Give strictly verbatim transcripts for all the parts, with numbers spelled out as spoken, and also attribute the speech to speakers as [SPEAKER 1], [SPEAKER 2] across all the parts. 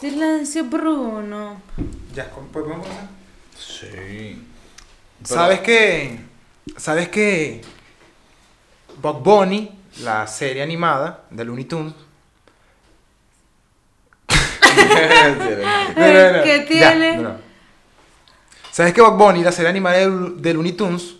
[SPEAKER 1] Silencio, Bruno.
[SPEAKER 2] Ya, ¿podemos comenzar?
[SPEAKER 3] Sí.
[SPEAKER 2] ¿Sabes qué? ¿Sabes qué? Bugs Bunny, la serie animada de Looney Tunes. No, no, no.
[SPEAKER 1] ¿Qué
[SPEAKER 2] Ya,
[SPEAKER 1] tiene?
[SPEAKER 2] no, no. ¿Sabes que Bugs Bunny, la serie animada de, de Looney Tunes,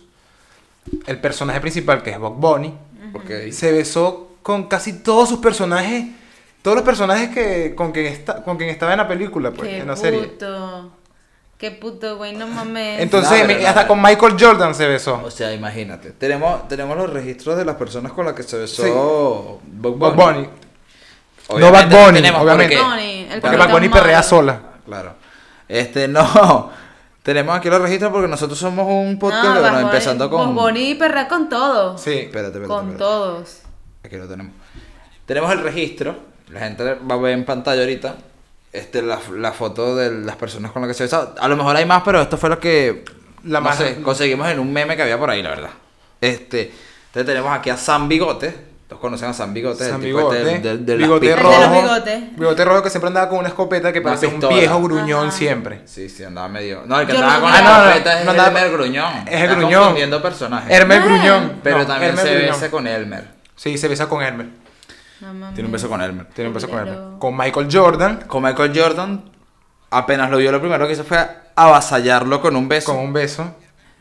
[SPEAKER 2] el personaje principal, que es Bugs Bunny,
[SPEAKER 3] Okay.
[SPEAKER 2] se besó con casi todos sus personajes, todos los personajes que con quien, está, con quien estaba en la película, pues,
[SPEAKER 1] Qué
[SPEAKER 2] en la serie.
[SPEAKER 1] puto. Qué puto, güey, no mames.
[SPEAKER 2] Entonces,
[SPEAKER 3] No, pero
[SPEAKER 2] me- hasta
[SPEAKER 3] no.
[SPEAKER 2] con Michael Jordan se besó.
[SPEAKER 3] O sea, imagínate. Tenemos, tenemos los registros de las personas con las que se besó
[SPEAKER 2] Sí.
[SPEAKER 3] Bugs
[SPEAKER 2] Bugs
[SPEAKER 3] Bunny.
[SPEAKER 2] Bunny.
[SPEAKER 3] Obviamente
[SPEAKER 2] No Bad Bunny,
[SPEAKER 3] tenemos,
[SPEAKER 2] obviamente.
[SPEAKER 3] porque-
[SPEAKER 1] Bunny, el
[SPEAKER 2] Porque
[SPEAKER 1] Capitán
[SPEAKER 2] Bad Bunny perrea
[SPEAKER 1] Marvel.
[SPEAKER 2] sola.
[SPEAKER 3] Claro. Este, no. Tenemos aquí los registros porque nosotros somos un podcast
[SPEAKER 1] No,
[SPEAKER 3] que, bueno,
[SPEAKER 1] Bad Bunny-
[SPEAKER 3] empezando con...
[SPEAKER 1] Bad Bunny perrea con todos.
[SPEAKER 2] Sí.
[SPEAKER 3] Espérate, espérate,
[SPEAKER 1] Con
[SPEAKER 3] espérate.
[SPEAKER 1] todos.
[SPEAKER 3] Aquí lo tenemos. Tenemos el registro. La gente va a ver en pantalla ahorita. Este, la, la foto de las personas con las que se besó. A lo mejor hay más, pero esto fue lo que
[SPEAKER 2] La
[SPEAKER 3] no
[SPEAKER 2] más-
[SPEAKER 3] sé, conseguimos en un meme que había por ahí, la verdad. Este, entonces tenemos aquí a Sam Bigote. Todos conocen a Sam Bigote.
[SPEAKER 2] San
[SPEAKER 3] el tipo
[SPEAKER 2] Bigote,
[SPEAKER 3] este del- del- de las
[SPEAKER 2] bigote
[SPEAKER 3] pistas.
[SPEAKER 1] El de los
[SPEAKER 2] rojo,
[SPEAKER 1] bigotes.
[SPEAKER 2] bigote rojo que siempre andaba con una escopeta que
[SPEAKER 3] Una
[SPEAKER 2] parecía un
[SPEAKER 3] pistola.
[SPEAKER 2] viejo gruñón
[SPEAKER 1] Ajá.
[SPEAKER 2] siempre.
[SPEAKER 3] Sí, sí, andaba medio... No, el que
[SPEAKER 1] Yo
[SPEAKER 3] andaba
[SPEAKER 1] lo
[SPEAKER 3] con
[SPEAKER 1] vi.
[SPEAKER 3] la
[SPEAKER 2] Ah, no, no,
[SPEAKER 3] escopeta es
[SPEAKER 2] no andaba-
[SPEAKER 3] Elmer Gruñón.
[SPEAKER 2] Es el
[SPEAKER 3] Estás
[SPEAKER 2] Gruñón.
[SPEAKER 3] confundiendo personajes.
[SPEAKER 2] Hermer
[SPEAKER 1] Ah.
[SPEAKER 2] Gruñón.
[SPEAKER 3] Pero
[SPEAKER 2] No,
[SPEAKER 3] también
[SPEAKER 2] Hermer
[SPEAKER 3] se
[SPEAKER 2] Gruñón.
[SPEAKER 3] besa con Elmer.
[SPEAKER 2] Sí, se besa con Hermer.
[SPEAKER 1] No mames.
[SPEAKER 3] Tiene un beso con Elmer.
[SPEAKER 2] Tiene un beso con
[SPEAKER 1] Culero.
[SPEAKER 2] Hermer. Con Michael Jordan,
[SPEAKER 3] Con Michael Jordan, apenas lo vio, lo primero que hizo fue avasallarlo con un beso.
[SPEAKER 2] con un beso.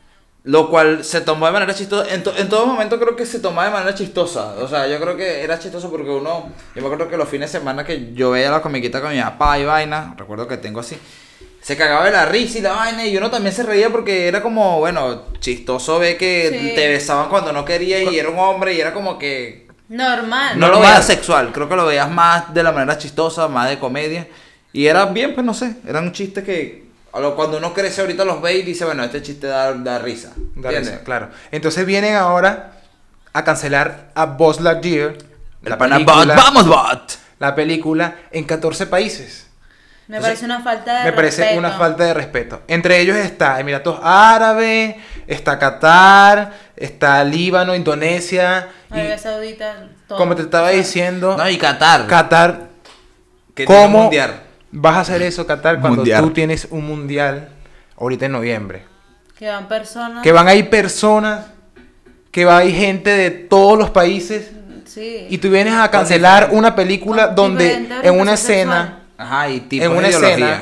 [SPEAKER 3] Lo cual se tomó de manera chistosa. En, to- en todo momento creo que se tomaba de manera chistosa. O sea, yo creo que era chistoso porque uno... Yo me acuerdo que los fines de semana que yo veía la comiquita con mi papá y vaina, recuerdo que tengo así, se cagaba de la risa y la vaina y uno también se reía porque era como, bueno, chistoso ver que
[SPEAKER 1] Sí.
[SPEAKER 3] te besaban cuando no quería y era un hombre y era como que...
[SPEAKER 1] Normal.
[SPEAKER 3] No lo
[SPEAKER 2] Normal.
[SPEAKER 3] veías sexual, creo que lo veías más de la manera chistosa, más de comedia. Y era bien, pues no sé, era un chiste que a lo- cuando uno crece ahorita los ve y dice, bueno, este chiste da, da risa.
[SPEAKER 2] Da
[SPEAKER 3] ¿Entiendes?
[SPEAKER 2] risa, claro. Entonces vienen ahora a cancelar a Buzz Lightyear,
[SPEAKER 3] El pana bot, vamos bot.
[SPEAKER 2] la película, en catorce países.
[SPEAKER 1] Me
[SPEAKER 2] Entonces,
[SPEAKER 1] parece una falta de
[SPEAKER 2] Me parece
[SPEAKER 1] respeto.
[SPEAKER 2] una falta de respeto. Entre ellos está Emiratos Árabes, está Qatar, está Líbano, Indonesia.
[SPEAKER 1] Arabia
[SPEAKER 2] Y
[SPEAKER 1] Saudita, todo.
[SPEAKER 2] como te estaba diciendo,
[SPEAKER 3] No, y Qatar.
[SPEAKER 2] Qatar,
[SPEAKER 3] que tiene un
[SPEAKER 2] ¿cómo
[SPEAKER 3] mundial.
[SPEAKER 2] vas a hacer eso, Qatar, cuando
[SPEAKER 3] Mundial.
[SPEAKER 2] tú tienes un mundial ahorita en noviembre?
[SPEAKER 1] Que van personas.
[SPEAKER 2] Que van a ir personas, que va a ir gente de todos los países.
[SPEAKER 1] Sí.
[SPEAKER 2] Y tú vienes a cancelar
[SPEAKER 3] diferente-
[SPEAKER 2] una película
[SPEAKER 1] con
[SPEAKER 2] donde
[SPEAKER 1] diferente
[SPEAKER 2] en una
[SPEAKER 1] orientación
[SPEAKER 2] escena,
[SPEAKER 1] sexual.
[SPEAKER 3] Ajá, y tipo
[SPEAKER 2] en una
[SPEAKER 3] de ideología.
[SPEAKER 2] escena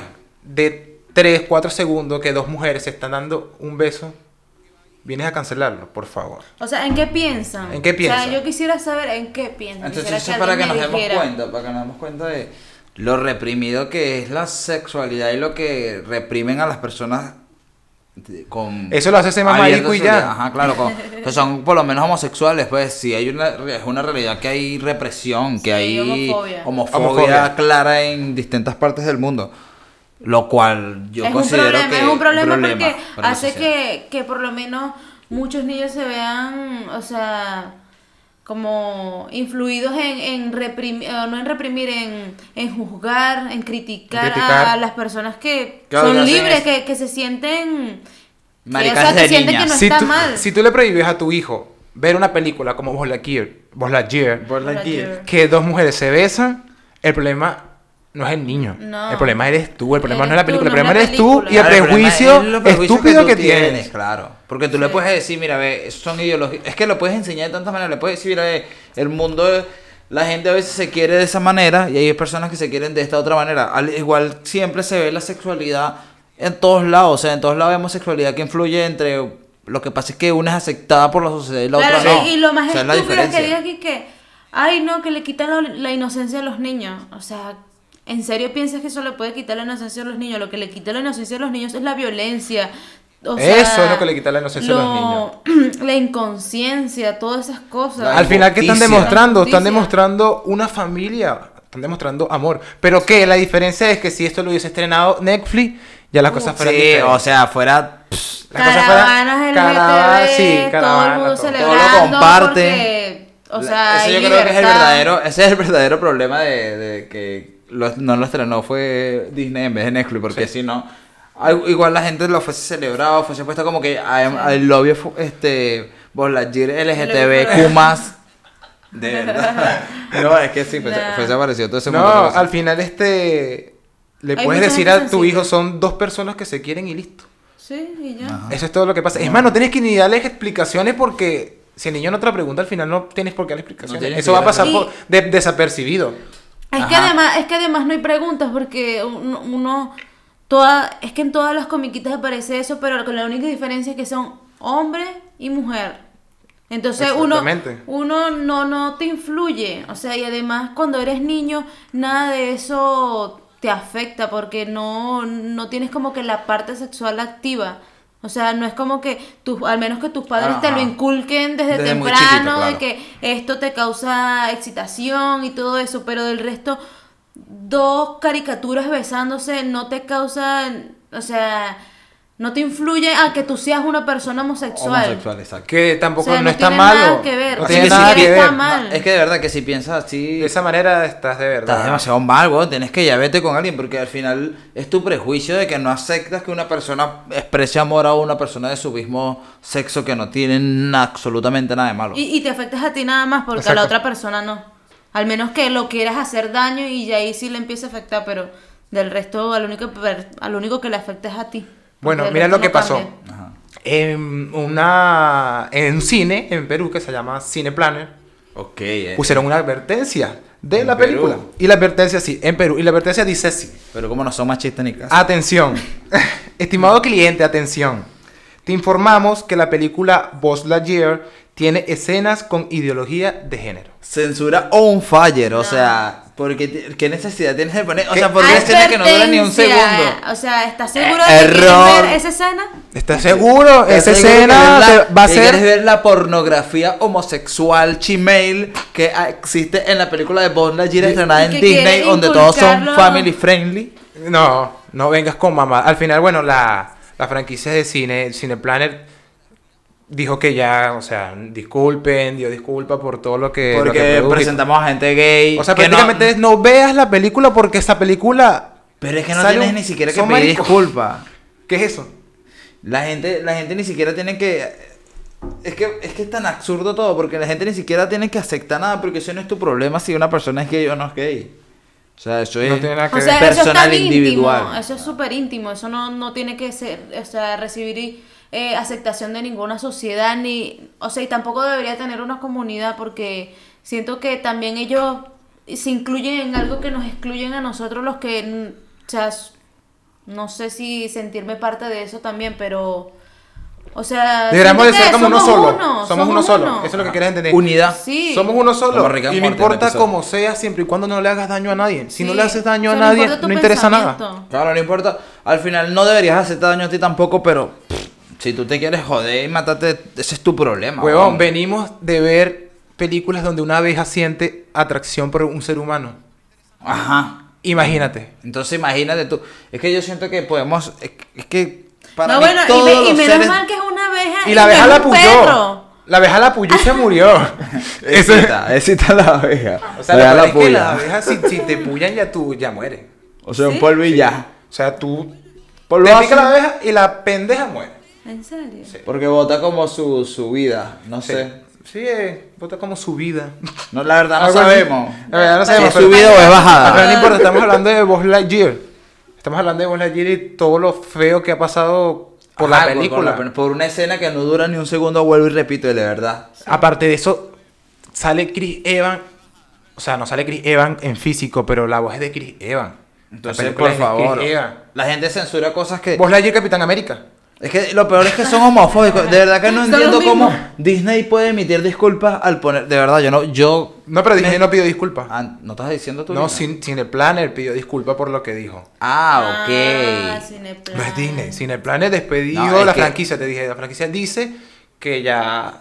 [SPEAKER 2] de tres, cuatro segundos que dos mujeres se están dando un beso, vienes a cancelarlo, por favor.
[SPEAKER 1] O sea, ¿en qué piensan?
[SPEAKER 2] ¿En qué piensan?
[SPEAKER 1] O sea, yo quisiera saber en qué piensan.
[SPEAKER 3] Entonces
[SPEAKER 1] Quisiera
[SPEAKER 3] eso es para que
[SPEAKER 1] alguien
[SPEAKER 3] nos
[SPEAKER 1] me
[SPEAKER 3] demos
[SPEAKER 1] dijera.
[SPEAKER 3] cuenta, para que nos demos cuenta de lo reprimido que es la sexualidad y lo que reprimen a las personas de- con...
[SPEAKER 2] Eso lo hace ese mamadico y
[SPEAKER 3] abiertas
[SPEAKER 2] ya.
[SPEAKER 3] Ajá, claro, con- que son por lo menos homosexuales, pues sí hay una, es una realidad que hay represión, que
[SPEAKER 1] Sí,
[SPEAKER 3] hay
[SPEAKER 1] homofobia.
[SPEAKER 3] homofobia
[SPEAKER 2] Homofobia.
[SPEAKER 3] clara en distintas partes del mundo. Lo cual yo
[SPEAKER 1] es un
[SPEAKER 3] considero
[SPEAKER 1] problema,
[SPEAKER 3] que
[SPEAKER 1] es un problema, porque
[SPEAKER 3] para la
[SPEAKER 1] hace
[SPEAKER 3] sociedad.
[SPEAKER 1] que, que por lo menos muchos niños se vean, o sea, como influidos en, en reprimir, no en reprimir, en, en juzgar, en criticar,
[SPEAKER 2] En criticar.
[SPEAKER 1] A, a las personas que
[SPEAKER 3] Claro, que
[SPEAKER 1] son
[SPEAKER 3] hacen
[SPEAKER 1] libres,
[SPEAKER 3] eso.
[SPEAKER 1] que, que se sienten... que, o
[SPEAKER 3] Maricadas
[SPEAKER 1] sea, que
[SPEAKER 3] de
[SPEAKER 1] sienten
[SPEAKER 3] niñas.
[SPEAKER 1] que no
[SPEAKER 2] si,
[SPEAKER 1] está
[SPEAKER 2] tú,
[SPEAKER 1] mal.
[SPEAKER 2] si tú le prohíbes a tu hijo ver una película como Buzz Lightyear, Buzz Lightyear,
[SPEAKER 3] Buzz Lightyear.
[SPEAKER 1] Lightyear.
[SPEAKER 2] que dos mujeres se besan, el problema no es el niño.
[SPEAKER 1] No.
[SPEAKER 2] El problema eres tú, el problema no es
[SPEAKER 1] Eres
[SPEAKER 2] la
[SPEAKER 1] tú,
[SPEAKER 2] película,
[SPEAKER 1] no
[SPEAKER 2] el
[SPEAKER 1] es
[SPEAKER 2] problema
[SPEAKER 1] la
[SPEAKER 2] eres tú
[SPEAKER 1] película.
[SPEAKER 2] y el
[SPEAKER 3] Claro, problema
[SPEAKER 2] prejuicio
[SPEAKER 3] es los prejuicios
[SPEAKER 2] estúpido
[SPEAKER 3] tú
[SPEAKER 2] que, tienes.
[SPEAKER 3] Claro, porque tú le
[SPEAKER 1] Sí.
[SPEAKER 3] puedes decir, mira, ve, esos son ideologías. Es que lo puedes enseñar de tantas maneras. Le puedes decir, mira, ve, el mundo, la gente a veces se quiere de esa manera y hay personas que se quieren de esta otra manera. Al igual siempre se ve la sexualidad en todos lados. O sea, en todos lados vemos sexualidad que influye entre. Lo que pasa es que una es aceptada por la sociedad y la
[SPEAKER 1] Claro,
[SPEAKER 3] otra no.
[SPEAKER 1] y, y lo más
[SPEAKER 3] O sea, es la
[SPEAKER 1] estúpido es que
[SPEAKER 3] diferencia.
[SPEAKER 1] diga aquí que, ay no, que le quitan la, la inocencia a los niños. O sea, ¿en serio piensas que eso le puede quitar la inocencia a los niños? Lo que le quita la inocencia a los niños es la violencia. O sea,
[SPEAKER 2] Eso es lo que le quita la inocencia a los
[SPEAKER 1] niños. La inconsciencia, todas esas cosas.
[SPEAKER 3] La
[SPEAKER 2] Al final, ¿qué están
[SPEAKER 3] injusticia.
[SPEAKER 2] demostrando?
[SPEAKER 1] La
[SPEAKER 2] Están
[SPEAKER 1] injusticia.
[SPEAKER 2] demostrando una familia. Están demostrando amor. Pero que la diferencia es que si esto lo hubiese estrenado Netflix, ya las cosas fueran
[SPEAKER 3] Sí,
[SPEAKER 2] diferentes.
[SPEAKER 3] o sea, fuera.
[SPEAKER 2] Las cosas fueran-
[SPEAKER 1] Caravanas
[SPEAKER 2] caravana-
[SPEAKER 1] L G T B,
[SPEAKER 2] sí,
[SPEAKER 1] todo el
[SPEAKER 2] caravana,
[SPEAKER 1] mundo
[SPEAKER 2] todo.
[SPEAKER 1] celebrando
[SPEAKER 3] Todo lo comparte.
[SPEAKER 1] porque, o sea,
[SPEAKER 3] ese yo
[SPEAKER 1] hay
[SPEAKER 3] creo que es el
[SPEAKER 1] libertad.
[SPEAKER 3] verdadero, ese es el verdadero problema de, de que lo- no lo estrenó fue Disney en vez de Netflix, porque si no, ay- igual la gente lo fuese celebrado, fuese puesto como que al lobby fu- este Buzz Lightyear L G T B Q más. De verdad. No, es que sí, fuese,
[SPEAKER 1] Nah.
[SPEAKER 3] fuese aparecido todo ese montón de
[SPEAKER 2] No,
[SPEAKER 3] cosas.
[SPEAKER 2] al final este le
[SPEAKER 1] Hay
[SPEAKER 2] puedes
[SPEAKER 1] mucha
[SPEAKER 2] decir
[SPEAKER 1] gente
[SPEAKER 2] a tu
[SPEAKER 1] sensible.
[SPEAKER 2] hijo, son dos personas que se quieren y listo.
[SPEAKER 1] Sí, y ya.
[SPEAKER 3] Ajá.
[SPEAKER 2] Eso es todo lo que pasa. Es más, no tienes que ni darles explicaciones porque si el niño no te lo pregunta, al final no tienes por qué darle explicaciones.
[SPEAKER 3] tienes
[SPEAKER 2] Eso
[SPEAKER 3] que
[SPEAKER 2] va a pasar
[SPEAKER 1] darle-
[SPEAKER 2] por, de- desapercibido.
[SPEAKER 1] Es que
[SPEAKER 3] Ajá.
[SPEAKER 1] además, es que además no hay preguntas porque uno, uno- toda, es que en todas las comiquitas aparece eso, pero con la única diferencia es que son hombre y mujer. Entonces uno,
[SPEAKER 2] Exactamente.
[SPEAKER 1] uno no, no te influye, o sea, y además cuando eres niño, nada de eso te afecta porque no, no tienes como que la parte sexual activa. O sea, no es como que tus, al menos que tus padres te lo
[SPEAKER 3] Ajá.
[SPEAKER 1] inculquen desde,
[SPEAKER 3] Desde muy
[SPEAKER 1] temprano,
[SPEAKER 3] chiquito, claro.
[SPEAKER 1] de que esto te causa excitación y todo eso, pero del resto, dos caricaturas besándose no te causan, o sea, no te influye a que tú seas una persona homosexual.
[SPEAKER 3] Homosexual, exacto.
[SPEAKER 2] Que tampoco
[SPEAKER 1] O sea,
[SPEAKER 2] no,
[SPEAKER 1] no
[SPEAKER 2] está
[SPEAKER 1] tiene
[SPEAKER 2] malo.
[SPEAKER 1] nada que ver.
[SPEAKER 2] No
[SPEAKER 3] Así
[SPEAKER 2] tiene
[SPEAKER 3] que
[SPEAKER 2] nada
[SPEAKER 3] sí
[SPEAKER 2] que
[SPEAKER 3] que
[SPEAKER 2] ver.
[SPEAKER 1] está mal.
[SPEAKER 3] No, es que de verdad que si piensas así,
[SPEAKER 2] De esa manera estás de verdad.
[SPEAKER 3] estás demasiado mal, weón. Tienes que ya vete con alguien porque al final es tu prejuicio de que no aceptas que una persona exprese amor a una persona de su mismo sexo que no tienen absolutamente nada de malo.
[SPEAKER 1] Y, y te afectas a ti nada más porque a la
[SPEAKER 2] Exacto.
[SPEAKER 1] otra persona no. Al menos que lo quieras hacer daño y ya ahí sí le empieza a afectar, pero del resto al único, per- al único que le afecta es a ti.
[SPEAKER 2] Bueno,
[SPEAKER 1] Porque el
[SPEAKER 2] mira
[SPEAKER 1] resto
[SPEAKER 2] lo que
[SPEAKER 1] no
[SPEAKER 2] pasó.
[SPEAKER 1] cambia.
[SPEAKER 3] Ajá.
[SPEAKER 2] En, una, en un cine en Perú que se llama Cine Planner,
[SPEAKER 3] Ok. eh.
[SPEAKER 2] pusieron una advertencia de
[SPEAKER 3] En
[SPEAKER 2] la película.
[SPEAKER 3] Perú.
[SPEAKER 2] Y la advertencia, sí, en Perú. Y la advertencia dice así.
[SPEAKER 3] Pero como no son machistas ni caso.
[SPEAKER 2] Atención. Estimado cliente, atención. Te informamos que la película Buzz Lightyear tiene escenas con ideología de género.
[SPEAKER 3] Censura on fire, o
[SPEAKER 1] No.
[SPEAKER 3] sea, porque t- qué necesidad tienes de poner, o
[SPEAKER 2] ¿Qué?
[SPEAKER 3] sea, porque escena que no dura ni un
[SPEAKER 1] Advertencia.
[SPEAKER 3] segundo.
[SPEAKER 1] O sea, ¿estás seguro
[SPEAKER 3] Eh,
[SPEAKER 1] de que quieres
[SPEAKER 3] error.
[SPEAKER 1] ver esa escena?
[SPEAKER 2] ¿Estás seguro?
[SPEAKER 3] ¿Estás
[SPEAKER 2] Esa
[SPEAKER 3] seguro que
[SPEAKER 2] escena
[SPEAKER 3] ves la-
[SPEAKER 2] te- va a
[SPEAKER 3] que quieres
[SPEAKER 2] ser...
[SPEAKER 3] ver la pornografía homosexual chimail que ah, existe en la película de Buzz Lightyear estrenada
[SPEAKER 1] Y
[SPEAKER 3] en
[SPEAKER 1] que
[SPEAKER 3] Disney,
[SPEAKER 1] quiere
[SPEAKER 3] donde todos son
[SPEAKER 1] inculcarlo-
[SPEAKER 3] family friendly?
[SPEAKER 2] No, no vengas con mamá. Al final, bueno, la, la franquicia de cine, el Cine Planner, dijo que ya, o sea, disculpen, dio disculpa por todo lo que... lo que
[SPEAKER 3] Porque
[SPEAKER 2] produjo.
[SPEAKER 3] presentamos a gente gay.
[SPEAKER 2] O sea,
[SPEAKER 3] que no-
[SPEAKER 2] prácticamente no, veas la película porque esa película...
[SPEAKER 3] Pero es que no
[SPEAKER 2] sale
[SPEAKER 3] tienes
[SPEAKER 2] un-
[SPEAKER 3] ni siquiera que
[SPEAKER 2] son
[SPEAKER 3] pedir
[SPEAKER 2] maricos.
[SPEAKER 3] disculpas.
[SPEAKER 2] ¿Qué es eso?
[SPEAKER 3] La gente, la gente ni siquiera tiene que. Es que, es que es tan absurdo todo, porque la gente ni siquiera tiene que aceptar nada, porque eso no es tu problema si una persona es gay o no es gay. O sea, eso es.
[SPEAKER 2] No tiene nada que
[SPEAKER 1] O
[SPEAKER 2] ver.
[SPEAKER 1] sea, eso es
[SPEAKER 3] personal
[SPEAKER 1] tan
[SPEAKER 3] individual.
[SPEAKER 1] íntimo, eso es súper íntimo, eso no, no tiene que ser, o sea, recibir eh, aceptación de ninguna sociedad, ni, o sea, y tampoco debería tener una comunidad, porque siento que también ellos se incluyen en algo que nos excluyen a nosotros los que, mm, o sea, s- no sé si sentirme parte de eso también, pero, o sea,
[SPEAKER 2] Deberíamos de
[SPEAKER 1] siento
[SPEAKER 2] ser
[SPEAKER 1] que
[SPEAKER 2] como uno
[SPEAKER 1] somos
[SPEAKER 2] solo.
[SPEAKER 1] uno,
[SPEAKER 2] somos uno solo. Eso es lo que quieres entender.
[SPEAKER 3] Unidad.
[SPEAKER 1] Sí.
[SPEAKER 2] Somos uno solo.
[SPEAKER 3] Como Rick and
[SPEAKER 2] Y no
[SPEAKER 3] Morty en el
[SPEAKER 2] importa
[SPEAKER 3] episodio.
[SPEAKER 2] cómo sea, siempre y cuando no le hagas daño a nadie. Si no
[SPEAKER 1] Sí,
[SPEAKER 2] le haces daño
[SPEAKER 1] o
[SPEAKER 2] a
[SPEAKER 1] sea,
[SPEAKER 2] nadie,
[SPEAKER 1] importa tu
[SPEAKER 2] no interesa nada.
[SPEAKER 1] pensamiento.
[SPEAKER 3] Claro, no importa. Al final no deberías hacer daño a ti tampoco, pero pff, si tú te quieres joder y matarte, ese es tu problema.
[SPEAKER 2] Huevón,
[SPEAKER 3] weón.
[SPEAKER 2] venimos de ver películas donde una abeja siente atracción por un ser humano.
[SPEAKER 3] Ajá.
[SPEAKER 2] Imagínate.
[SPEAKER 3] Entonces imagínate tú. Es que yo siento que podemos. Es, es que para
[SPEAKER 1] No,
[SPEAKER 3] mí
[SPEAKER 1] bueno, y,
[SPEAKER 3] todos
[SPEAKER 1] me- y
[SPEAKER 3] los
[SPEAKER 1] menos
[SPEAKER 3] seres-
[SPEAKER 1] mal que es una abeja
[SPEAKER 2] Y la abeja
[SPEAKER 1] no
[SPEAKER 2] la
[SPEAKER 1] es un
[SPEAKER 2] puyó.
[SPEAKER 1] perro.
[SPEAKER 2] La abeja la puyó y se murió. Eso es.
[SPEAKER 3] Excita, excita la abeja.
[SPEAKER 2] O sea,
[SPEAKER 3] Le da
[SPEAKER 2] lo peor
[SPEAKER 3] la
[SPEAKER 2] es que
[SPEAKER 3] puya.
[SPEAKER 2] las abejas, si, si te pullan, ya tú ya mueres.
[SPEAKER 3] O sea, un
[SPEAKER 1] ¿Sí?
[SPEAKER 3] polvo y ya.
[SPEAKER 2] O sea, tú
[SPEAKER 3] Polvo
[SPEAKER 2] te
[SPEAKER 3] hace-
[SPEAKER 2] pica la abeja y la pendeja muere.
[SPEAKER 1] ¿En serio?
[SPEAKER 2] Sí.
[SPEAKER 3] Porque vota como su, su vida. No
[SPEAKER 2] Sí.
[SPEAKER 3] sé.
[SPEAKER 2] Sí, eh, bota como su vida.
[SPEAKER 3] No, la verdad no
[SPEAKER 2] Algo así.
[SPEAKER 3] sabemos.
[SPEAKER 2] La verdad no
[SPEAKER 3] Si
[SPEAKER 2] sabemos.
[SPEAKER 3] es
[SPEAKER 2] pero-
[SPEAKER 3] subido o es bajada.
[SPEAKER 2] Pero no importa, estamos hablando de Buzz Lightyear. Estamos hablando de Buzz Lightyear y todo lo feo que ha pasado por
[SPEAKER 3] Ajá,
[SPEAKER 2] la película.
[SPEAKER 3] Por, por una escena que no dura ni un segundo, vuelvo y repito, de verdad.
[SPEAKER 2] Aparte de eso, sale Chris Evans. O sea, no sale Chris Evans en físico, pero la voz es de Chris Evans. La
[SPEAKER 3] Entonces,
[SPEAKER 2] película
[SPEAKER 3] por
[SPEAKER 2] es de
[SPEAKER 3] favor.
[SPEAKER 2] Chris Evans.
[SPEAKER 3] La gente censura cosas que.
[SPEAKER 2] Buzz Lightyear, Capitán América.
[SPEAKER 3] Es que lo peor es que son homofóbicos. De verdad que no
[SPEAKER 1] Son
[SPEAKER 3] entiendo
[SPEAKER 1] los
[SPEAKER 3] cómo
[SPEAKER 1] mismos.
[SPEAKER 3] Disney puede emitir disculpas al poner. De verdad, yo no. Yo.
[SPEAKER 2] No, pero Disney
[SPEAKER 3] Me-
[SPEAKER 2] no pidió disculpas.
[SPEAKER 3] Ah, ¿no estás diciendo tú?
[SPEAKER 2] No,
[SPEAKER 3] Lina?
[SPEAKER 2] Cine Cine Planner pidió disculpas por lo que dijo.
[SPEAKER 3] Ah, ok.
[SPEAKER 1] Ah, Cineplan.
[SPEAKER 2] No es Disney. Cine Planner despedió
[SPEAKER 3] No, es
[SPEAKER 2] la
[SPEAKER 3] que-
[SPEAKER 2] franquicia, te dije. La franquicia dice que ya.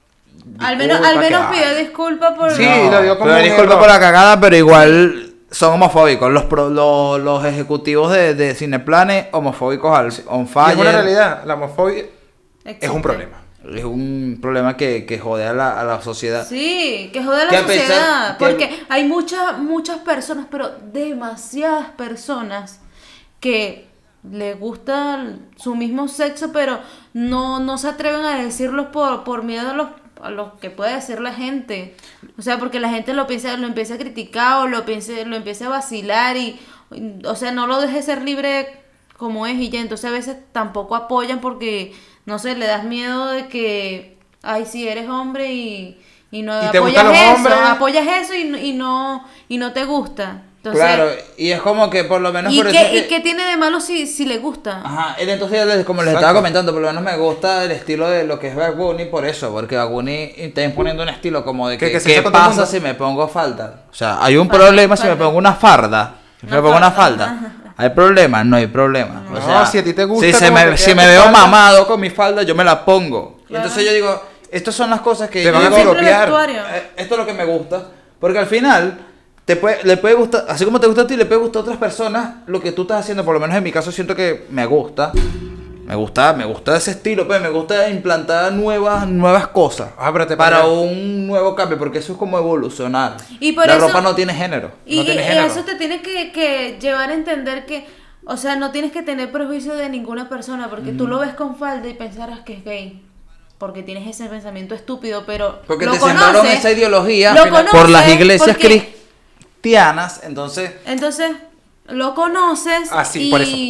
[SPEAKER 1] Al menos,
[SPEAKER 2] disculpa,
[SPEAKER 1] al menos
[SPEAKER 2] que-
[SPEAKER 1] pidió disculpas por...
[SPEAKER 2] Sí,
[SPEAKER 3] No,
[SPEAKER 2] lo dio como
[SPEAKER 3] pero
[SPEAKER 2] un
[SPEAKER 3] disculpa
[SPEAKER 2] error.
[SPEAKER 3] por la cagada, pero igual son homofóbicos. Los, pro- los, los ejecutivos de, de Cineplanes, homofóbicos al on
[SPEAKER 2] Y
[SPEAKER 3] fire.
[SPEAKER 2] es una realidad. La homofobia
[SPEAKER 1] Existe.
[SPEAKER 2] es un problema.
[SPEAKER 3] Es un problema que, que jode a la, a la sociedad.
[SPEAKER 1] Sí, que jode a
[SPEAKER 3] Que
[SPEAKER 1] la
[SPEAKER 3] a pesar-
[SPEAKER 1] sociedad.
[SPEAKER 3] que-
[SPEAKER 1] Porque hay muchas, muchas personas, pero demasiadas personas que les gusta el- su mismo sexo, pero no, no se atreven a decirlo por, por miedo a los, a lo que puede decir la gente. O sea, porque la gente lo piensa, lo empieza a criticar o lo piensa, lo empieza a vacilar y o sea, no lo dejes ser libre como es y ya. Entonces a veces tampoco apoyan porque, no sé, le das miedo de que, ay, sí, eres hombre y, y no
[SPEAKER 2] ¿Y te
[SPEAKER 1] apoyas
[SPEAKER 2] gustan los
[SPEAKER 1] eso,
[SPEAKER 2] hombres?
[SPEAKER 1] apoyas eso y, no- y no y no te gusta. Entonces,
[SPEAKER 3] Claro, y es como que por lo menos
[SPEAKER 1] ¿y
[SPEAKER 3] por eso
[SPEAKER 1] qué,
[SPEAKER 3] es que-
[SPEAKER 1] ¿y qué tiene de malo si, si le gusta?
[SPEAKER 3] Ajá, él entonces ya les- como les
[SPEAKER 2] Exacto.
[SPEAKER 3] estaba comentando, por lo menos me gusta el estilo de lo que es Bad Bunny por eso, porque Bad Bunny está imponiendo un estilo como de
[SPEAKER 2] Que-
[SPEAKER 3] que,
[SPEAKER 2] que se
[SPEAKER 3] ¿qué
[SPEAKER 2] hizo con todo el
[SPEAKER 3] pasa
[SPEAKER 2] mundo.
[SPEAKER 3] si me pongo falda? O sea, hay un
[SPEAKER 1] Falda,
[SPEAKER 3] problema si me
[SPEAKER 1] falda.
[SPEAKER 3] pongo una farda, si
[SPEAKER 1] Una
[SPEAKER 3] me pongo una
[SPEAKER 1] falda.
[SPEAKER 3] falda. ¿Hay problema? No hay problema. O
[SPEAKER 2] No,
[SPEAKER 3] sea,
[SPEAKER 2] si a ti te gusta
[SPEAKER 3] si, se
[SPEAKER 2] cómo te
[SPEAKER 3] me,
[SPEAKER 2] queda
[SPEAKER 3] si
[SPEAKER 2] tu
[SPEAKER 3] me veo
[SPEAKER 2] falda.
[SPEAKER 3] mamado con mi falda, yo me la pongo. Y
[SPEAKER 1] Claro.
[SPEAKER 3] entonces yo digo, estas son las cosas que
[SPEAKER 2] Te
[SPEAKER 3] yo
[SPEAKER 2] van a
[SPEAKER 3] digo,
[SPEAKER 1] Simple
[SPEAKER 2] piropear.
[SPEAKER 1] vestuario.
[SPEAKER 3] eh, esto es lo que me gusta. Porque al final, te puede, le puede gustar, así como te gusta a ti, le puede gustar a otras personas lo que tú estás haciendo. Por lo menos en mi caso siento que me gusta. Me gusta, me gusta ese estilo, pues me gusta implantar nuevas, nuevas cosas.
[SPEAKER 2] Ah, pero te
[SPEAKER 3] para
[SPEAKER 2] pone-
[SPEAKER 3] un nuevo cambio, porque eso es como evolucionar.
[SPEAKER 1] Y por
[SPEAKER 3] La
[SPEAKER 1] eso-
[SPEAKER 3] ropa no tiene género.
[SPEAKER 1] Y,
[SPEAKER 2] No tiene
[SPEAKER 1] y
[SPEAKER 2] género.
[SPEAKER 1] eso te tiene que, que llevar a entender que, o sea, no tienes que tener prejuicio de ninguna persona, porque tú lo ves con falda y pensarás que es gay. Porque tienes ese pensamiento estúpido, pero
[SPEAKER 3] Porque
[SPEAKER 1] lo
[SPEAKER 3] te sembraron
[SPEAKER 1] conoces,
[SPEAKER 3] esa ideología
[SPEAKER 1] lo
[SPEAKER 3] por las
[SPEAKER 1] conoces
[SPEAKER 3] iglesias
[SPEAKER 1] porque-
[SPEAKER 3] cristianas, entonces...
[SPEAKER 1] Entonces, lo conoces
[SPEAKER 2] Ah, sí,
[SPEAKER 1] y,
[SPEAKER 2] por eso.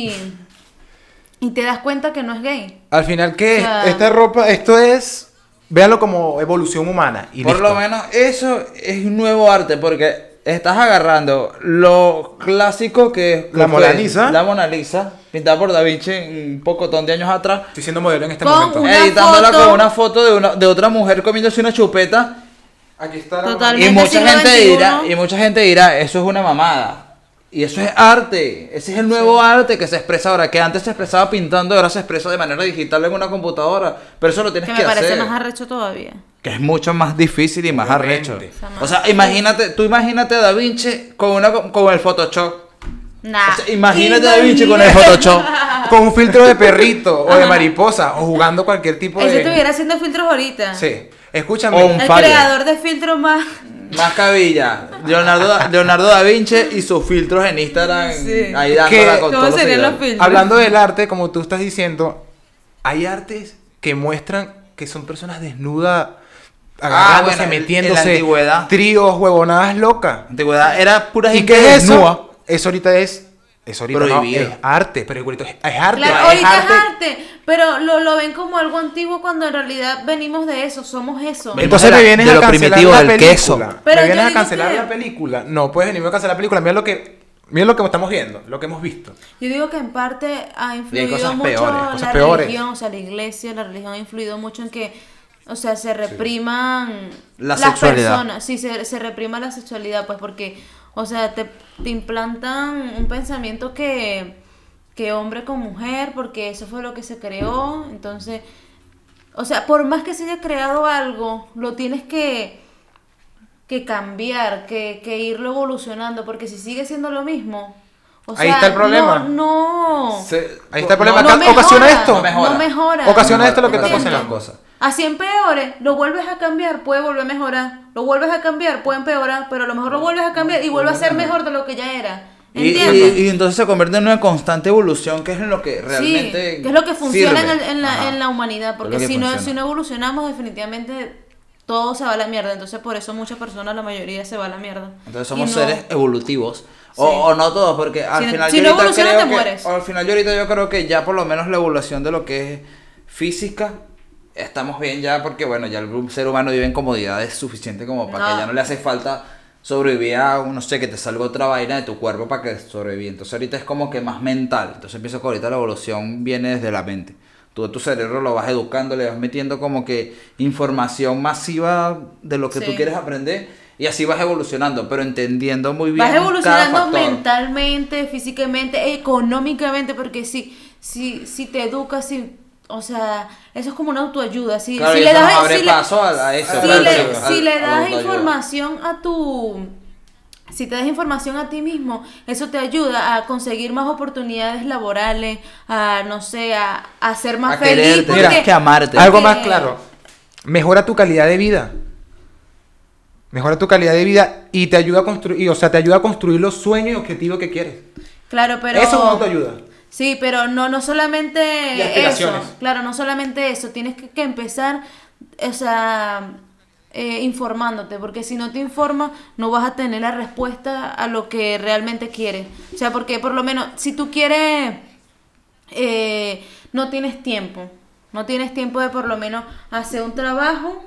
[SPEAKER 1] y te das cuenta que no es gay.
[SPEAKER 2] Al final, ¿qué es?
[SPEAKER 1] O sea-
[SPEAKER 2] Esta ropa, esto es, véanlo como evolución humana. Y
[SPEAKER 3] Por
[SPEAKER 2] listo.
[SPEAKER 3] lo menos eso es un nuevo arte porque estás agarrando lo clásico que es
[SPEAKER 2] La Mona Lisa.
[SPEAKER 3] La Mona Lisa, pintada por Da Vinci un pocotón de años atrás,
[SPEAKER 2] Estoy siendo modelo en este
[SPEAKER 1] Con
[SPEAKER 2] momento.
[SPEAKER 1] una
[SPEAKER 3] editándola
[SPEAKER 1] foto-
[SPEAKER 3] con una foto de, una, de otra mujer comiéndose una chupeta
[SPEAKER 2] Aquí está la
[SPEAKER 1] Totalmente.
[SPEAKER 3] y mucha
[SPEAKER 1] siglo
[SPEAKER 3] gente
[SPEAKER 1] veintiuno.
[SPEAKER 3] dirá, y mucha gente dirá, eso es una mamada. Y eso es arte, ese es el nuevo arte que se expresa ahora, que antes se expresaba pintando, ahora se expresa de manera digital en una computadora, pero eso lo tienes
[SPEAKER 1] Que
[SPEAKER 3] que,
[SPEAKER 1] me parece
[SPEAKER 3] hacer.
[SPEAKER 1] más arrecho todavía.
[SPEAKER 3] Que es mucho más difícil y más
[SPEAKER 2] Obviamente.
[SPEAKER 3] arrecho.
[SPEAKER 1] sea,
[SPEAKER 3] O sea, imagínate, tú imagínate a Da Vinci con una con el Photoshop.
[SPEAKER 1] Nah.
[SPEAKER 3] O sea, imagínate a Da Vinci con el Photoshop.
[SPEAKER 2] Con un filtro de perrito o de mariposa o jugando cualquier tipo
[SPEAKER 1] Ese
[SPEAKER 2] de.
[SPEAKER 1] estuviera haciendo filtros ahorita.
[SPEAKER 2] Sí. Escúchame.
[SPEAKER 3] O un
[SPEAKER 1] El
[SPEAKER 3] fallo.
[SPEAKER 1] creador de filtros más.
[SPEAKER 3] Más cabilla. Leonardo, da- Leonardo da Vinci y sus filtros en Instagram.
[SPEAKER 1] Sí.
[SPEAKER 3] Ahí dándola
[SPEAKER 2] ¿Qué?
[SPEAKER 3] con
[SPEAKER 1] ¿Cómo
[SPEAKER 3] todos los
[SPEAKER 1] serían los
[SPEAKER 3] seguidores.
[SPEAKER 1] filtros?
[SPEAKER 2] Hablando del arte, como tú estás diciendo, hay artes que muestran que son personas desnudas, agarrándose,
[SPEAKER 3] Ah, bueno, en-
[SPEAKER 2] metiéndose,
[SPEAKER 3] en la antigüedad.
[SPEAKER 2] tríos, huevonadas locas.
[SPEAKER 3] Antigüedad era pura
[SPEAKER 2] ¿Y
[SPEAKER 3] gente
[SPEAKER 2] qué es eso?
[SPEAKER 3] desnuda.
[SPEAKER 2] Eso ahorita es. Eso ahorita no,
[SPEAKER 3] Prohibido.
[SPEAKER 2] es arte, pero igualito es, es arte.
[SPEAKER 1] Claro,
[SPEAKER 2] es
[SPEAKER 1] ahorita
[SPEAKER 2] arte.
[SPEAKER 1] es arte, pero lo, lo ven como algo antiguo cuando en realidad venimos de eso, somos eso.
[SPEAKER 3] Ven-
[SPEAKER 2] Entonces
[SPEAKER 3] de
[SPEAKER 2] me
[SPEAKER 3] la-
[SPEAKER 2] vienes
[SPEAKER 3] de
[SPEAKER 2] a
[SPEAKER 3] lo
[SPEAKER 2] cancelar
[SPEAKER 3] primitivo
[SPEAKER 2] la
[SPEAKER 3] del
[SPEAKER 2] película.
[SPEAKER 3] queso.
[SPEAKER 1] Pero
[SPEAKER 2] me
[SPEAKER 1] yo
[SPEAKER 2] vienes a
[SPEAKER 1] digo
[SPEAKER 2] cancelar
[SPEAKER 1] que-
[SPEAKER 2] la película. No puedes venirme a cancelar la película. Mira lo que, mira lo que estamos viendo, lo que hemos visto.
[SPEAKER 1] Yo digo que en parte ha influido
[SPEAKER 3] cosas
[SPEAKER 1] mucho
[SPEAKER 3] peores,
[SPEAKER 2] cosas
[SPEAKER 1] la
[SPEAKER 2] peores.
[SPEAKER 1] religión, o sea, la iglesia, la religión ha influido mucho en que, o sea, se repriman
[SPEAKER 3] La
[SPEAKER 1] las
[SPEAKER 3] sexualidad.
[SPEAKER 1] personas, sí, se, se reprima la sexualidad, pues porque, o sea, te, te implantan un pensamiento que, que hombre con mujer, porque eso fue lo que se creó, entonces, o sea, por más que se haya creado algo, lo tienes que que cambiar, que, que irlo evolucionando, porque si sigue siendo lo mismo, o
[SPEAKER 2] Ahí
[SPEAKER 1] sea,
[SPEAKER 2] está el problema.
[SPEAKER 1] No, no.
[SPEAKER 3] Se-
[SPEAKER 2] Ahí está el problema.
[SPEAKER 1] No
[SPEAKER 2] Oca-
[SPEAKER 1] mejora,
[SPEAKER 2] ocasiona esto.
[SPEAKER 3] No mejora.
[SPEAKER 1] No mejora.
[SPEAKER 2] Ocasiona esto lo que está
[SPEAKER 1] ¿Entiendes?
[SPEAKER 2] ocasionando.
[SPEAKER 3] Cosa.
[SPEAKER 1] Así empeore, lo vuelves a cambiar, puede volver a mejorar. Lo vuelves a cambiar, puede empeorar, pero a lo mejor lo vuelves a cambiar y vuelve a ser mejor de lo que ya era.
[SPEAKER 3] Y,
[SPEAKER 1] ¿Entiendes?
[SPEAKER 3] y- y entonces se convierte en una constante evolución, que es en lo que realmente.
[SPEAKER 1] Sí, que es lo que funciona en,
[SPEAKER 3] sirve.
[SPEAKER 1] el- en la,
[SPEAKER 3] Ajá.
[SPEAKER 1] en la humanidad, porque
[SPEAKER 3] Es lo que
[SPEAKER 1] si no,
[SPEAKER 3] funciona.
[SPEAKER 1] si no evolucionamos definitivamente todo se va a la mierda, entonces por eso muchas personas, la mayoría se va a la mierda.
[SPEAKER 3] Entonces
[SPEAKER 1] Y
[SPEAKER 3] somos
[SPEAKER 1] no-
[SPEAKER 3] seres evolutivos. O,
[SPEAKER 1] Sí.
[SPEAKER 3] o no todos, porque al
[SPEAKER 1] Si no-
[SPEAKER 3] final
[SPEAKER 1] si
[SPEAKER 3] yo
[SPEAKER 1] no
[SPEAKER 3] ahorita
[SPEAKER 1] evolucionas,
[SPEAKER 3] creo
[SPEAKER 1] te
[SPEAKER 3] que-
[SPEAKER 1] mueres.
[SPEAKER 3] al final yo ahorita yo creo que ya por lo menos la evolución de lo que es física estamos bien ya, porque bueno, ya el ser humano vive en comodidades suficientes como para que
[SPEAKER 1] No.
[SPEAKER 3] ya no le hace falta sobrevivir a, no sé, que te salga otra vaina de tu cuerpo para que sobreviva. Entonces ahorita es como que más mental. Entonces pienso que ahorita la evolución viene desde la mente. Tú tu cerebro lo vas educando, le vas metiendo como que información masiva de lo que
[SPEAKER 1] Sí.
[SPEAKER 3] tú quieres aprender y así vas evolucionando, pero entendiendo muy bien
[SPEAKER 1] Vas
[SPEAKER 3] cada
[SPEAKER 1] evolucionando
[SPEAKER 3] factor.
[SPEAKER 1] mentalmente, físicamente, económicamente, porque si, si, si te educas, si, o sea, eso es como una autoayuda. Si,
[SPEAKER 3] Claro,
[SPEAKER 1] si
[SPEAKER 3] y
[SPEAKER 1] le
[SPEAKER 3] eso
[SPEAKER 1] das,
[SPEAKER 3] nos abre
[SPEAKER 1] si
[SPEAKER 3] paso a, a eso.
[SPEAKER 1] le, si
[SPEAKER 3] claro,
[SPEAKER 1] le,
[SPEAKER 3] al-
[SPEAKER 1] si le
[SPEAKER 3] a la
[SPEAKER 1] das
[SPEAKER 3] autoayuda.
[SPEAKER 1] información a tu... Si te das información a ti mismo, eso te ayuda a conseguir más oportunidades laborales, a, no sé, a, a ser más
[SPEAKER 3] A
[SPEAKER 1] feliz.
[SPEAKER 3] quererte,
[SPEAKER 1] porque-
[SPEAKER 3] tienes que amarte.
[SPEAKER 2] Algo
[SPEAKER 1] porque-
[SPEAKER 2] más claro. Mejora tu calidad de vida. Mejora tu calidad de vida y te ayuda a construir, o sea, te ayuda a construir los sueños y objetivos que quieres.
[SPEAKER 1] Claro, pero...
[SPEAKER 2] Eso es una autoayuda.
[SPEAKER 1] Sí, pero no, no solamente
[SPEAKER 2] Y aspiraciones.
[SPEAKER 1] eso. Claro, no solamente eso. Tienes que, que empezar, o sea, eh, informándote, porque si no te informas no vas a tener la respuesta a lo que realmente quieres. O sea, porque por lo menos si tú quieres, eh, no tienes tiempo, no tienes tiempo de por lo menos hacer un trabajo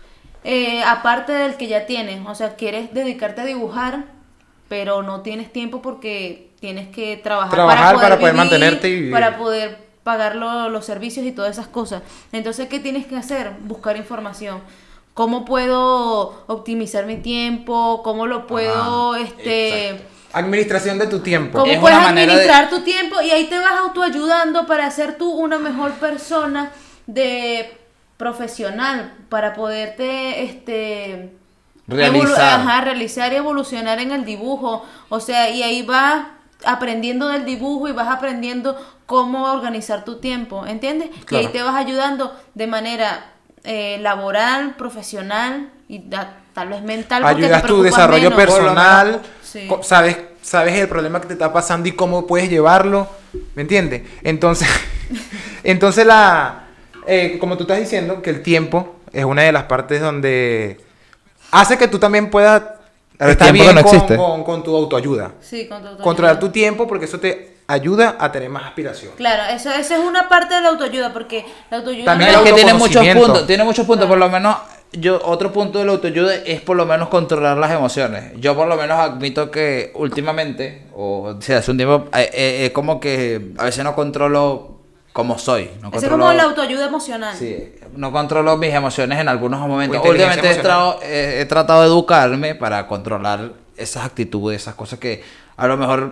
[SPEAKER 1] eh, aparte del que ya tienes. O sea, quieres dedicarte a dibujar, pero no tienes tiempo porque tienes que trabajar,
[SPEAKER 2] Trabajar
[SPEAKER 1] para poder,
[SPEAKER 2] para poder
[SPEAKER 1] vivir,
[SPEAKER 2] mantenerte y vivir.
[SPEAKER 1] para poder pagar lo- los servicios y todas esas cosas. Entonces, ¿qué tienes que hacer? Buscar información. ¿Cómo puedo optimizar mi tiempo? ¿Cómo lo puedo,
[SPEAKER 3] Ajá,
[SPEAKER 1] este...
[SPEAKER 3] exacto.
[SPEAKER 2] Administración de tu tiempo.
[SPEAKER 1] ¿Cómo
[SPEAKER 3] Es
[SPEAKER 1] puedes
[SPEAKER 3] una manera de-
[SPEAKER 1] administrar tu tiempo? Y ahí te vas autoayudando para ser tú una mejor persona de profesional, para poderte, este...
[SPEAKER 3] Realizar.
[SPEAKER 1] evolu- ajá, realizar y evolucionar en el dibujo. O sea, y ahí vas aprendiendo del dibujo y vas aprendiendo cómo organizar tu tiempo, ¿entiendes?
[SPEAKER 2] Claro.
[SPEAKER 1] Y ahí te vas ayudando de manera eh, laboral, profesional y da- tal vez mental. porque te
[SPEAKER 2] Ayudas tu
[SPEAKER 1] preocupas
[SPEAKER 2] desarrollo
[SPEAKER 1] menos.
[SPEAKER 2] personal,
[SPEAKER 1] Sí.
[SPEAKER 2] co- sabes, sabes el problema que te está pasando y cómo puedes llevarlo, ¿me entiendes? Entonces, entonces la, eh, como tú estás diciendo, que el tiempo es una de las partes donde hace que tú también puedas
[SPEAKER 3] El
[SPEAKER 2] estar
[SPEAKER 3] tiempo
[SPEAKER 2] bien
[SPEAKER 3] que no
[SPEAKER 2] con,
[SPEAKER 3] existe.
[SPEAKER 2] con- con tu autoayuda.
[SPEAKER 1] Sí, con tu autoayuda.
[SPEAKER 2] Controlar tu tiempo porque eso te ayuda a tener más aspiración.
[SPEAKER 1] Claro, eso, eso es una parte de la autoayuda, porque la autoayuda
[SPEAKER 2] También
[SPEAKER 1] no
[SPEAKER 3] Es
[SPEAKER 2] el
[SPEAKER 3] que tiene muchos
[SPEAKER 2] autoconocimiento.
[SPEAKER 3] puntos, tiene muchos puntos,
[SPEAKER 1] Claro.
[SPEAKER 3] por lo menos yo otro punto de la autoayuda es por lo menos controlar las emociones. Yo por lo menos admito que últimamente, o sea, hace un tiempo, eh, eh, es como que a veces no controlo cómo soy. No
[SPEAKER 1] Esa es
[SPEAKER 3] controlo,
[SPEAKER 1] como la autoayuda emocional.
[SPEAKER 3] sí, no controlo mis emociones en algunos momentos.
[SPEAKER 2] O inteligencia
[SPEAKER 3] Últimamente he,
[SPEAKER 2] emocional.
[SPEAKER 3] trao- he- he tratado de educarme para controlar esas actitudes, esas cosas que a lo mejor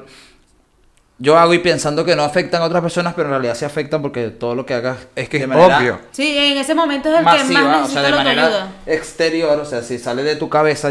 [SPEAKER 3] yo hago y pensando que no afectan a otras personas, pero en realidad sí afectan porque todo lo que hagas
[SPEAKER 2] Es que
[SPEAKER 3] de
[SPEAKER 2] es
[SPEAKER 3] manera
[SPEAKER 2] obvio.
[SPEAKER 1] Sí, en ese momento es el que
[SPEAKER 3] masiva,
[SPEAKER 1] más
[SPEAKER 3] o
[SPEAKER 1] necesita
[SPEAKER 3] sea, de
[SPEAKER 1] la
[SPEAKER 3] manera
[SPEAKER 1] autoayuda.
[SPEAKER 3] exterior, o sea, si sale de tu cabeza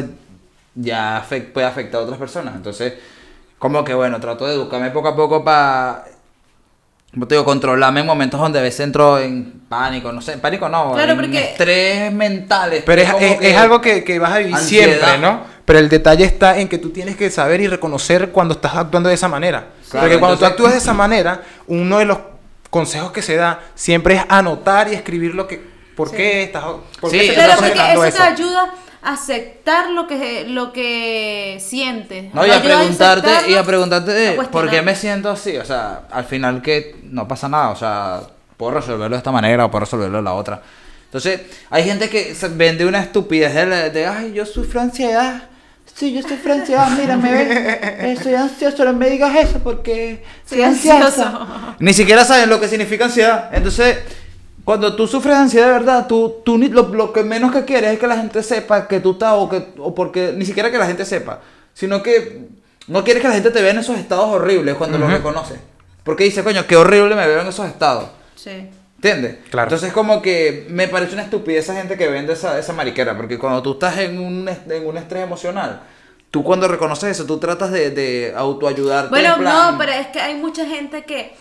[SPEAKER 3] ya afec- puede afectar a otras personas. Entonces, como que bueno, trato de educarme poco a poco para, como te digo, controlarme en momentos donde a veces entro en pánico, no sé, en pánico no,
[SPEAKER 1] Claro,
[SPEAKER 3] en
[SPEAKER 1] porque-
[SPEAKER 3] estrés mental.
[SPEAKER 2] Pero es,
[SPEAKER 3] como
[SPEAKER 2] es-
[SPEAKER 3] que
[SPEAKER 2] es algo que, que vas a vivir
[SPEAKER 3] ansiedad.
[SPEAKER 2] siempre, ¿no? Pero el detalle está en que tú tienes que saber y reconocer cuando estás actuando de esa manera.
[SPEAKER 3] Claro,
[SPEAKER 2] Porque cuando
[SPEAKER 3] entonces-
[SPEAKER 2] tú actúas de esa manera, uno de los consejos que se da siempre es anotar y escribir lo que... ¿Por
[SPEAKER 1] Sí.
[SPEAKER 2] qué estás, por
[SPEAKER 3] Sí,
[SPEAKER 2] qué se te
[SPEAKER 1] Claro,
[SPEAKER 2] está
[SPEAKER 1] porque
[SPEAKER 2] generando
[SPEAKER 1] eso te ayuda a aceptar lo que, lo que sientes.
[SPEAKER 3] No, y
[SPEAKER 1] Te
[SPEAKER 3] a
[SPEAKER 1] ayuda
[SPEAKER 3] preguntarte, y a
[SPEAKER 1] aceptarlo,
[SPEAKER 3] preguntarte de
[SPEAKER 1] a
[SPEAKER 3] por qué
[SPEAKER 1] cuestionar.
[SPEAKER 3] me siento así. O sea, al final que no pasa nada. O sea, puedo resolverlo de esta manera o puedo resolverlo de la otra. Entonces, hay gente que se vende una estupidez de, la- de ay, yo sufro ansiedad. Sí, yo sufro ansiedad, mírame, ve. Estoy ansioso, no me digas eso porque soy
[SPEAKER 1] Soy
[SPEAKER 3] ansiosa.
[SPEAKER 1] ansioso.
[SPEAKER 3] Ni siquiera saben lo que significa ansiedad. Entonces, cuando tú sufres de ansiedad de verdad, tú, tú ni- lo, lo que menos que quieres es que la gente sepa que tú estás o que o porque ni siquiera que la gente sepa, sino que no quieres que la gente te vea en esos estados horribles cuando lo
[SPEAKER 2] Ujú.
[SPEAKER 3] reconoce. Porque dice, coño, qué horrible me veo en esos estados.
[SPEAKER 1] Sí.
[SPEAKER 3] ¿Entiendes?
[SPEAKER 2] Claro.
[SPEAKER 3] Entonces como que me parece una estupidez esa gente que vende esa, esa mariquera, porque cuando tú estás en un, est- en un estrés emocional, tú cuando reconoces eso, tú tratas de, de autoayudarte.
[SPEAKER 1] Bueno,
[SPEAKER 3] en plan-
[SPEAKER 1] no, pero es que hay mucha gente que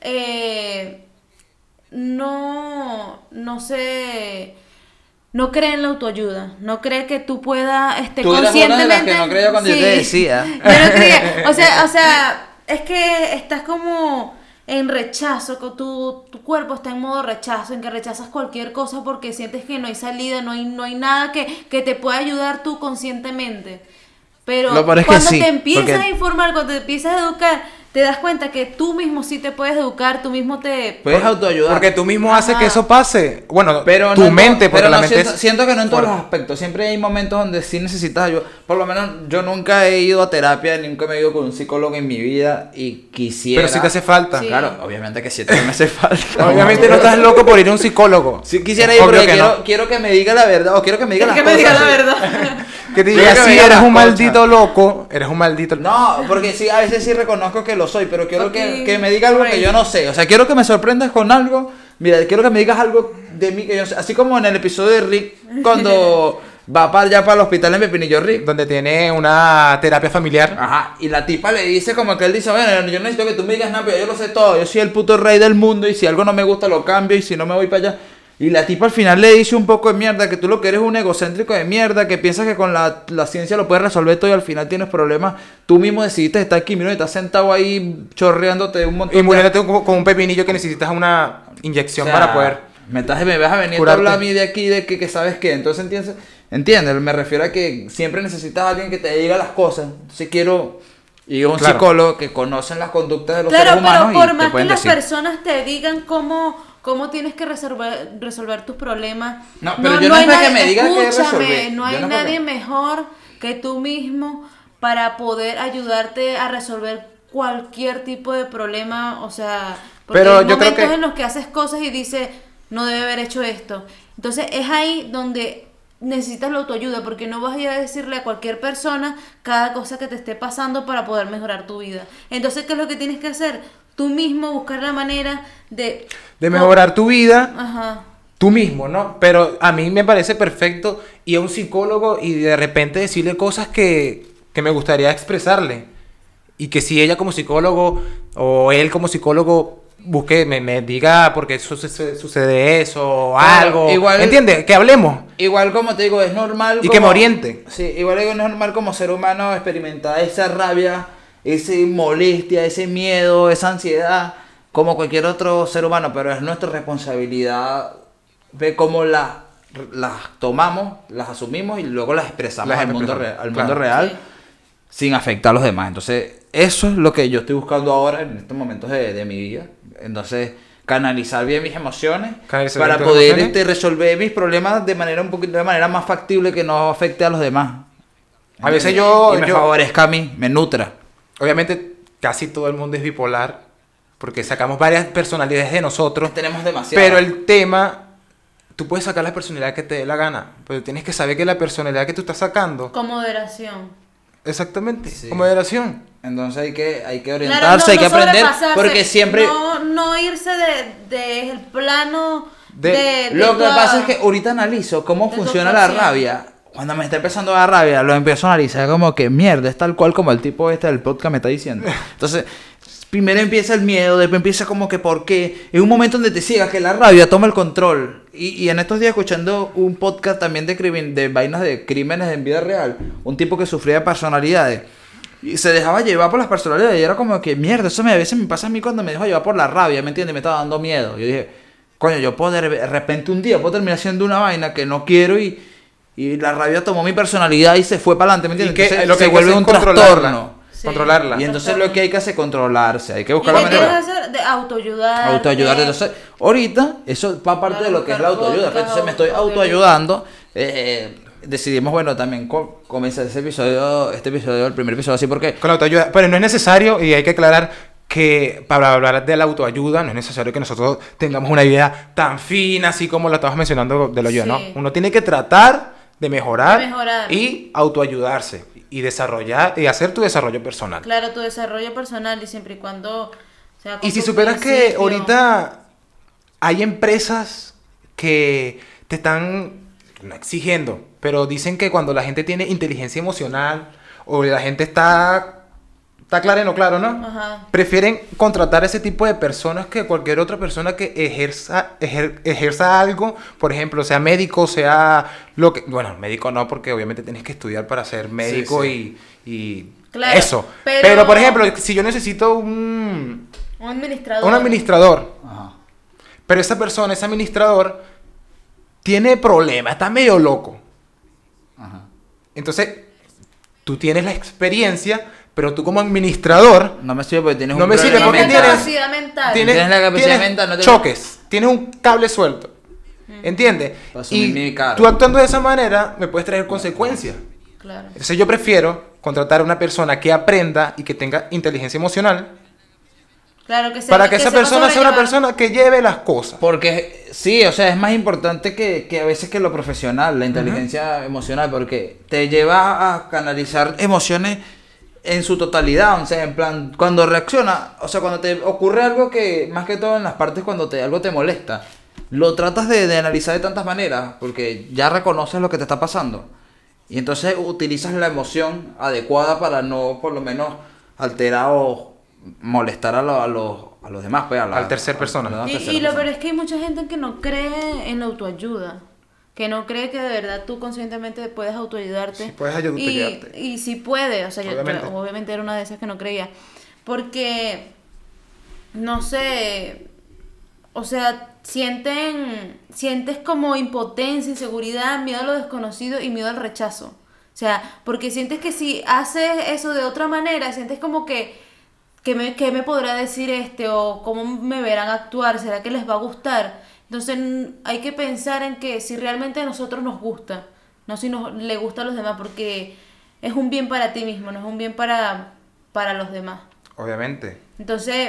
[SPEAKER 1] eh, no, no sé, no cree en la autoayuda, no cree que tú puedas, este,
[SPEAKER 3] Tú eras una de las
[SPEAKER 1] conscientemente.
[SPEAKER 3] que no creía cuando yo te decía.
[SPEAKER 1] Yo no creía, o sea, o sea, es que estás como en rechazo, que tu, tu cuerpo está en modo rechazo, en que rechazas cualquier cosa porque sientes que no hay salida, no hay, no hay nada que, que te pueda ayudar tú conscientemente. Pero
[SPEAKER 3] Lo peor es que
[SPEAKER 1] cuando
[SPEAKER 3] sí,
[SPEAKER 1] te empiezas
[SPEAKER 3] porque-
[SPEAKER 1] a informar, cuando te empiezas a educar, te das cuenta que tú mismo sí te puedes educar, tú mismo te...
[SPEAKER 3] Puedes autoayudar.
[SPEAKER 2] Porque tú mismo haces
[SPEAKER 1] Ajá.
[SPEAKER 2] que eso pase. Bueno,
[SPEAKER 3] Pero
[SPEAKER 2] tu
[SPEAKER 3] no en
[SPEAKER 2] mente,
[SPEAKER 3] to-
[SPEAKER 2] porque
[SPEAKER 3] pero
[SPEAKER 2] la
[SPEAKER 3] no,
[SPEAKER 2] mente
[SPEAKER 3] siento,
[SPEAKER 2] es...
[SPEAKER 3] siento que no en todos los
[SPEAKER 2] fuerte.
[SPEAKER 3] aspectos. Siempre hay momentos donde sí necesitas ayuda. Por lo menos yo nunca he ido a terapia, nunca me he ido con un psicólogo en mi vida y quisiera.
[SPEAKER 2] Pero sí te hace falta.
[SPEAKER 1] Sí.
[SPEAKER 3] Claro, obviamente que sí también me hace falta.
[SPEAKER 2] Obviamente no estás loco por ir a un psicólogo.
[SPEAKER 3] Si quisiera ir,
[SPEAKER 2] Obvio
[SPEAKER 3] pero
[SPEAKER 2] que
[SPEAKER 3] quiero,
[SPEAKER 2] no.
[SPEAKER 3] quiero que me diga la verdad o quiero que me diga las
[SPEAKER 1] que me
[SPEAKER 3] cosas.
[SPEAKER 1] diga la
[SPEAKER 3] así.
[SPEAKER 1] verdad.
[SPEAKER 2] Que te
[SPEAKER 3] Quiero
[SPEAKER 2] diga,
[SPEAKER 3] que me
[SPEAKER 2] si
[SPEAKER 3] diga
[SPEAKER 2] eres
[SPEAKER 3] las
[SPEAKER 2] un
[SPEAKER 3] cosas.
[SPEAKER 2] maldito loco, eres un maldito...
[SPEAKER 3] No, porque sí, a veces sí reconozco que lo soy, pero quiero que,
[SPEAKER 1] Fucking
[SPEAKER 3] que me diga algo que
[SPEAKER 1] crazy.
[SPEAKER 3] yo no sé. O sea, quiero que me sorprendas con algo. Mira, quiero que me digas algo de mí que yo no sé. Así como en el episodio de Rick, cuando va para allá para el hospital en Pepinillo Rick.
[SPEAKER 2] Donde tiene una terapia familiar.
[SPEAKER 3] Ajá, y la tipa le dice como que él dice, bueno, yo no necesito que tú me digas nada, pero yo lo sé todo, yo soy el puto rey del mundo y si algo no me gusta lo cambio y si no me voy para allá. Y la tipa al final le dice un poco de mierda, que tú lo que eres un egocéntrico de mierda, que piensas que con la, la ciencia lo puedes resolver todo y al final tienes problemas. Tú mismo decidiste estar aquí, mira, y estás sentado ahí chorreándote un montón
[SPEAKER 2] Y
[SPEAKER 3] de...
[SPEAKER 2] muriéndote con, con un pepinillo que necesitas una inyección
[SPEAKER 3] O sea,
[SPEAKER 2] para poder...
[SPEAKER 3] Me, estás, me vas a venir a
[SPEAKER 2] curarte.
[SPEAKER 3] hablar a mí de aquí, de que, que sabes qué. Entonces, ¿entiendes? ¿Entiendes? Me refiero a que siempre necesitas a alguien que te diga las cosas. Entonces quiero ir a un
[SPEAKER 2] Claro.
[SPEAKER 3] psicólogo que conocen las conductas de los
[SPEAKER 1] Claro,
[SPEAKER 3] seres humanos
[SPEAKER 1] pero por
[SPEAKER 3] y te
[SPEAKER 1] más que
[SPEAKER 3] pueden
[SPEAKER 1] las
[SPEAKER 3] decir.
[SPEAKER 1] personas te digan cómo, cómo tienes que resolver, resolver tus problemas.
[SPEAKER 3] No, pero yo no
[SPEAKER 1] hay
[SPEAKER 3] es para que
[SPEAKER 1] nadie-
[SPEAKER 3] me digan qué
[SPEAKER 1] escúchame,
[SPEAKER 3] resolver.
[SPEAKER 1] no
[SPEAKER 3] Yo
[SPEAKER 1] hay
[SPEAKER 3] no es para
[SPEAKER 1] nadie
[SPEAKER 3] que-
[SPEAKER 1] mejor que tú mismo para poder ayudarte a resolver cualquier tipo de problema, o sea, porque
[SPEAKER 2] Pero
[SPEAKER 1] hay
[SPEAKER 2] yo creo
[SPEAKER 1] momentos
[SPEAKER 2] que-
[SPEAKER 1] en los que haces cosas y dices, no debe haber hecho esto. Entonces es ahí donde necesitas la autoayuda, porque no vas a ir a decirle a cualquier persona cada cosa que te esté pasando para poder mejorar tu vida. Entonces, ¿qué es lo que tienes que hacer? Tú mismo buscar la manera de...
[SPEAKER 2] De mejorar tu vida
[SPEAKER 1] Ajá.
[SPEAKER 2] tú mismo, ¿no? Pero a mí me parece perfecto ir a un psicólogo y de repente decirle cosas que, que me gustaría expresarle. Y que si ella como psicólogo o él como psicólogo busque, me, me diga por qué sucede, sucede eso o
[SPEAKER 3] Claro,
[SPEAKER 2] algo.
[SPEAKER 3] igual-
[SPEAKER 2] ¿Entiendes? Que hablemos.
[SPEAKER 3] Igual como te digo, es normal.
[SPEAKER 2] Y
[SPEAKER 3] como-
[SPEAKER 2] que me oriente.
[SPEAKER 3] Sí, igual es normal como ser humano experimentar esa rabia, esa molestia, ese miedo, esa ansiedad, como cualquier otro ser humano, pero es nuestra responsabilidad ver cómo las las tomamos, las asumimos y luego las expresamos
[SPEAKER 2] Las
[SPEAKER 3] al mundo,
[SPEAKER 2] expresamos,
[SPEAKER 3] re- al
[SPEAKER 2] claro.
[SPEAKER 3] mundo real
[SPEAKER 1] Sí.
[SPEAKER 3] sin afectar a los demás. Entonces, eso es lo que yo estoy buscando ahora en estos momentos de, de mi vida. Entonces, canalizar bien mis emociones
[SPEAKER 2] Canalizar
[SPEAKER 3] para
[SPEAKER 2] bien tus
[SPEAKER 3] poder
[SPEAKER 2] emociones.
[SPEAKER 3] este, resolver mis problemas de manera un poquito de manera más factible que no afecte a los demás.
[SPEAKER 2] A veces yo-
[SPEAKER 3] y me
[SPEAKER 2] yo-
[SPEAKER 3] favorezca a mí, me nutra.
[SPEAKER 2] Obviamente casi todo el mundo es bipolar porque sacamos varias personalidades de nosotros.
[SPEAKER 3] Tenemos demasiado.
[SPEAKER 2] Pero el tema, tú puedes sacar la personalidad que te dé la gana, pero tienes que saber que la personalidad que tú estás sacando,
[SPEAKER 1] Con moderación.
[SPEAKER 2] exactamente,
[SPEAKER 3] Sí.
[SPEAKER 2] con moderación.
[SPEAKER 3] Entonces hay que, hay que
[SPEAKER 1] Claro,
[SPEAKER 3] orientarse,
[SPEAKER 1] no-
[SPEAKER 3] hay que
[SPEAKER 1] no
[SPEAKER 3] aprender,
[SPEAKER 1] sobrepasarse,
[SPEAKER 3] porque siempre...
[SPEAKER 1] No, no irse de, de el plano
[SPEAKER 2] De-
[SPEAKER 1] de... de
[SPEAKER 3] Lo que
[SPEAKER 1] toda-
[SPEAKER 3] pasa es que ahorita analizo cómo
[SPEAKER 1] de
[SPEAKER 3] funciona
[SPEAKER 1] tu
[SPEAKER 3] la
[SPEAKER 1] actuación.
[SPEAKER 3] rabia. Cuando me está empezando a dar rabia, lo empiezo a analizar como que mierda, es tal cual como el tipo este del podcast me está diciendo. Entonces, primero empieza el miedo, después empieza como que por qué. En un momento donde te ciegas, que la rabia toma el control. Y, y en estos días escuchando un podcast también de, crimen, de vainas de crímenes en vida real, un tipo que sufría de personalidades. Y se dejaba llevar por las personalidades. Y era como que mierda, eso me, a veces me pasa a mí cuando me dejo llevar por la rabia, ¿me entiendes? Me estaba dando miedo. Yo dije, coño, yo puedo de de repente un día puedo terminar haciendo una vaina que no quiero y, y la rabia tomó mi personalidad y se fue para adelante, ¿me
[SPEAKER 2] Y
[SPEAKER 3] entiendes?
[SPEAKER 2] que
[SPEAKER 3] Entonces,
[SPEAKER 2] lo que
[SPEAKER 3] se
[SPEAKER 2] hay que
[SPEAKER 3] vuelve
[SPEAKER 2] hacer
[SPEAKER 3] un
[SPEAKER 2] es controlarla.
[SPEAKER 3] trastorno.
[SPEAKER 1] Sí.
[SPEAKER 2] Controlarla.
[SPEAKER 3] Y entonces lo que hay que hacer es controlarse, hay que
[SPEAKER 1] ¿Y
[SPEAKER 3] buscar la
[SPEAKER 1] qué quieres
[SPEAKER 3] manera.
[SPEAKER 1] hacer? De autoayudar.
[SPEAKER 3] Autoayudarte. Entonces, ahorita, eso va parte
[SPEAKER 1] Claro,
[SPEAKER 3] de lo que es la
[SPEAKER 1] buscar
[SPEAKER 3] autoayuda.
[SPEAKER 1] podcast,
[SPEAKER 3] Entonces me estoy
[SPEAKER 1] audio-
[SPEAKER 3] autoayudando. Eh, decidimos, bueno, también co- comenzar ese episodio, este episodio, el primer episodio así, porque
[SPEAKER 2] Con la autoayuda, pero no es necesario, y hay que aclarar que para hablar de la autoayuda no es necesario que nosotros tengamos una idea tan fina, así como lo estabas mencionando de la ayuda,
[SPEAKER 1] Sí.
[SPEAKER 2] ¿no? Uno tiene que tratar de mejorar,
[SPEAKER 1] De mejorar.
[SPEAKER 2] y autoayudarse y desarrollar y hacer tu desarrollo personal.
[SPEAKER 1] Claro, tu desarrollo personal y siempre y cuando sea con
[SPEAKER 2] Y si
[SPEAKER 1] tu
[SPEAKER 2] superas que
[SPEAKER 1] principio.
[SPEAKER 2] ahorita hay empresas que te están no exigiendo, pero dicen que cuando la gente tiene inteligencia emocional o la gente está está clara y no claro, ¿no?
[SPEAKER 1] Ajá.
[SPEAKER 2] Prefieren contratar ese tipo de personas que cualquier otra persona que ejerza ejer- ejerza algo, por ejemplo, sea médico, sea lo que, bueno, médico no, porque obviamente tienes que estudiar para ser médico
[SPEAKER 3] sí.
[SPEAKER 2] y, y
[SPEAKER 1] Claro,
[SPEAKER 2] eso.
[SPEAKER 1] pero-
[SPEAKER 2] Pero... por ejemplo, si yo necesito un
[SPEAKER 1] Un administrador.
[SPEAKER 2] un administrador,
[SPEAKER 3] ajá,
[SPEAKER 2] pero esa persona, ese administrador, tiene problemas, está medio loco.
[SPEAKER 3] ajá.
[SPEAKER 2] Entonces, tú tienes la experiencia, pero tú como administrador
[SPEAKER 3] No me sirve porque tienes
[SPEAKER 2] No
[SPEAKER 3] un
[SPEAKER 2] me sirve
[SPEAKER 3] problema
[SPEAKER 2] porque
[SPEAKER 1] Tienes
[SPEAKER 3] mental.
[SPEAKER 2] tienes-
[SPEAKER 1] capacidad mental.
[SPEAKER 2] tienes,
[SPEAKER 3] Tienes la capacidad
[SPEAKER 2] tienes
[SPEAKER 3] mental, no te-
[SPEAKER 2] choques, tienes un cable suelto. ¿Entiendes?
[SPEAKER 3] Para asumir
[SPEAKER 2] Y
[SPEAKER 3] mi cargo.
[SPEAKER 2] tú actuando de esa manera me puedes traer consecuencias.
[SPEAKER 1] Claro.
[SPEAKER 2] Entonces yo prefiero contratar a una persona que aprenda y que tenga inteligencia emocional
[SPEAKER 1] Claro que sepa-
[SPEAKER 2] para que, esa
[SPEAKER 1] sepa
[SPEAKER 2] persona sea una
[SPEAKER 1] sobrellevar.
[SPEAKER 2] persona que lleve las cosas.
[SPEAKER 3] Porque sí, o sea, es más importante que, que a veces que lo profesional, la inteligencia emocional, porque te lleva a canalizar emociones en su totalidad, o sea, en plan, cuando reacciona, o sea, cuando te ocurre algo que, más que todo en las partes cuando te, algo te molesta, lo tratas de, de analizar de tantas maneras, porque ya reconoces lo que te está pasando, y entonces utilizas la emoción adecuada para no, por lo menos, alterar o molestar a, lo- a los, a los demás, pues, a la,
[SPEAKER 2] Al tercer
[SPEAKER 3] a-
[SPEAKER 2] persona.
[SPEAKER 3] a la
[SPEAKER 1] Y,
[SPEAKER 3] tercera
[SPEAKER 1] y lo
[SPEAKER 3] persona.
[SPEAKER 1] peor es que hay mucha gente que no cree en la autoayuda. Que no cree que de verdad tú conscientemente puedes autoayudarte.
[SPEAKER 2] Sí, puedes autoayudarte.
[SPEAKER 1] Y, y sí puede. O sea, yo
[SPEAKER 2] Obviamente.
[SPEAKER 1] yo obviamente era una de esas que no creía. Porque, no sé, o sea, sienten, sientes como impotencia, inseguridad, miedo a lo desconocido y miedo al rechazo. O sea, porque sientes que si haces eso de otra manera, sientes como que, que me, ¿qué me podrá decir este? O cómo me verán actuar, ¿será que les va a gustar? Entonces hay que pensar en que si realmente a nosotros nos gusta, no si nos le gusta a los demás, porque es un bien para ti mismo, no es un bien para, para los demás.
[SPEAKER 2] Obviamente.
[SPEAKER 1] Entonces,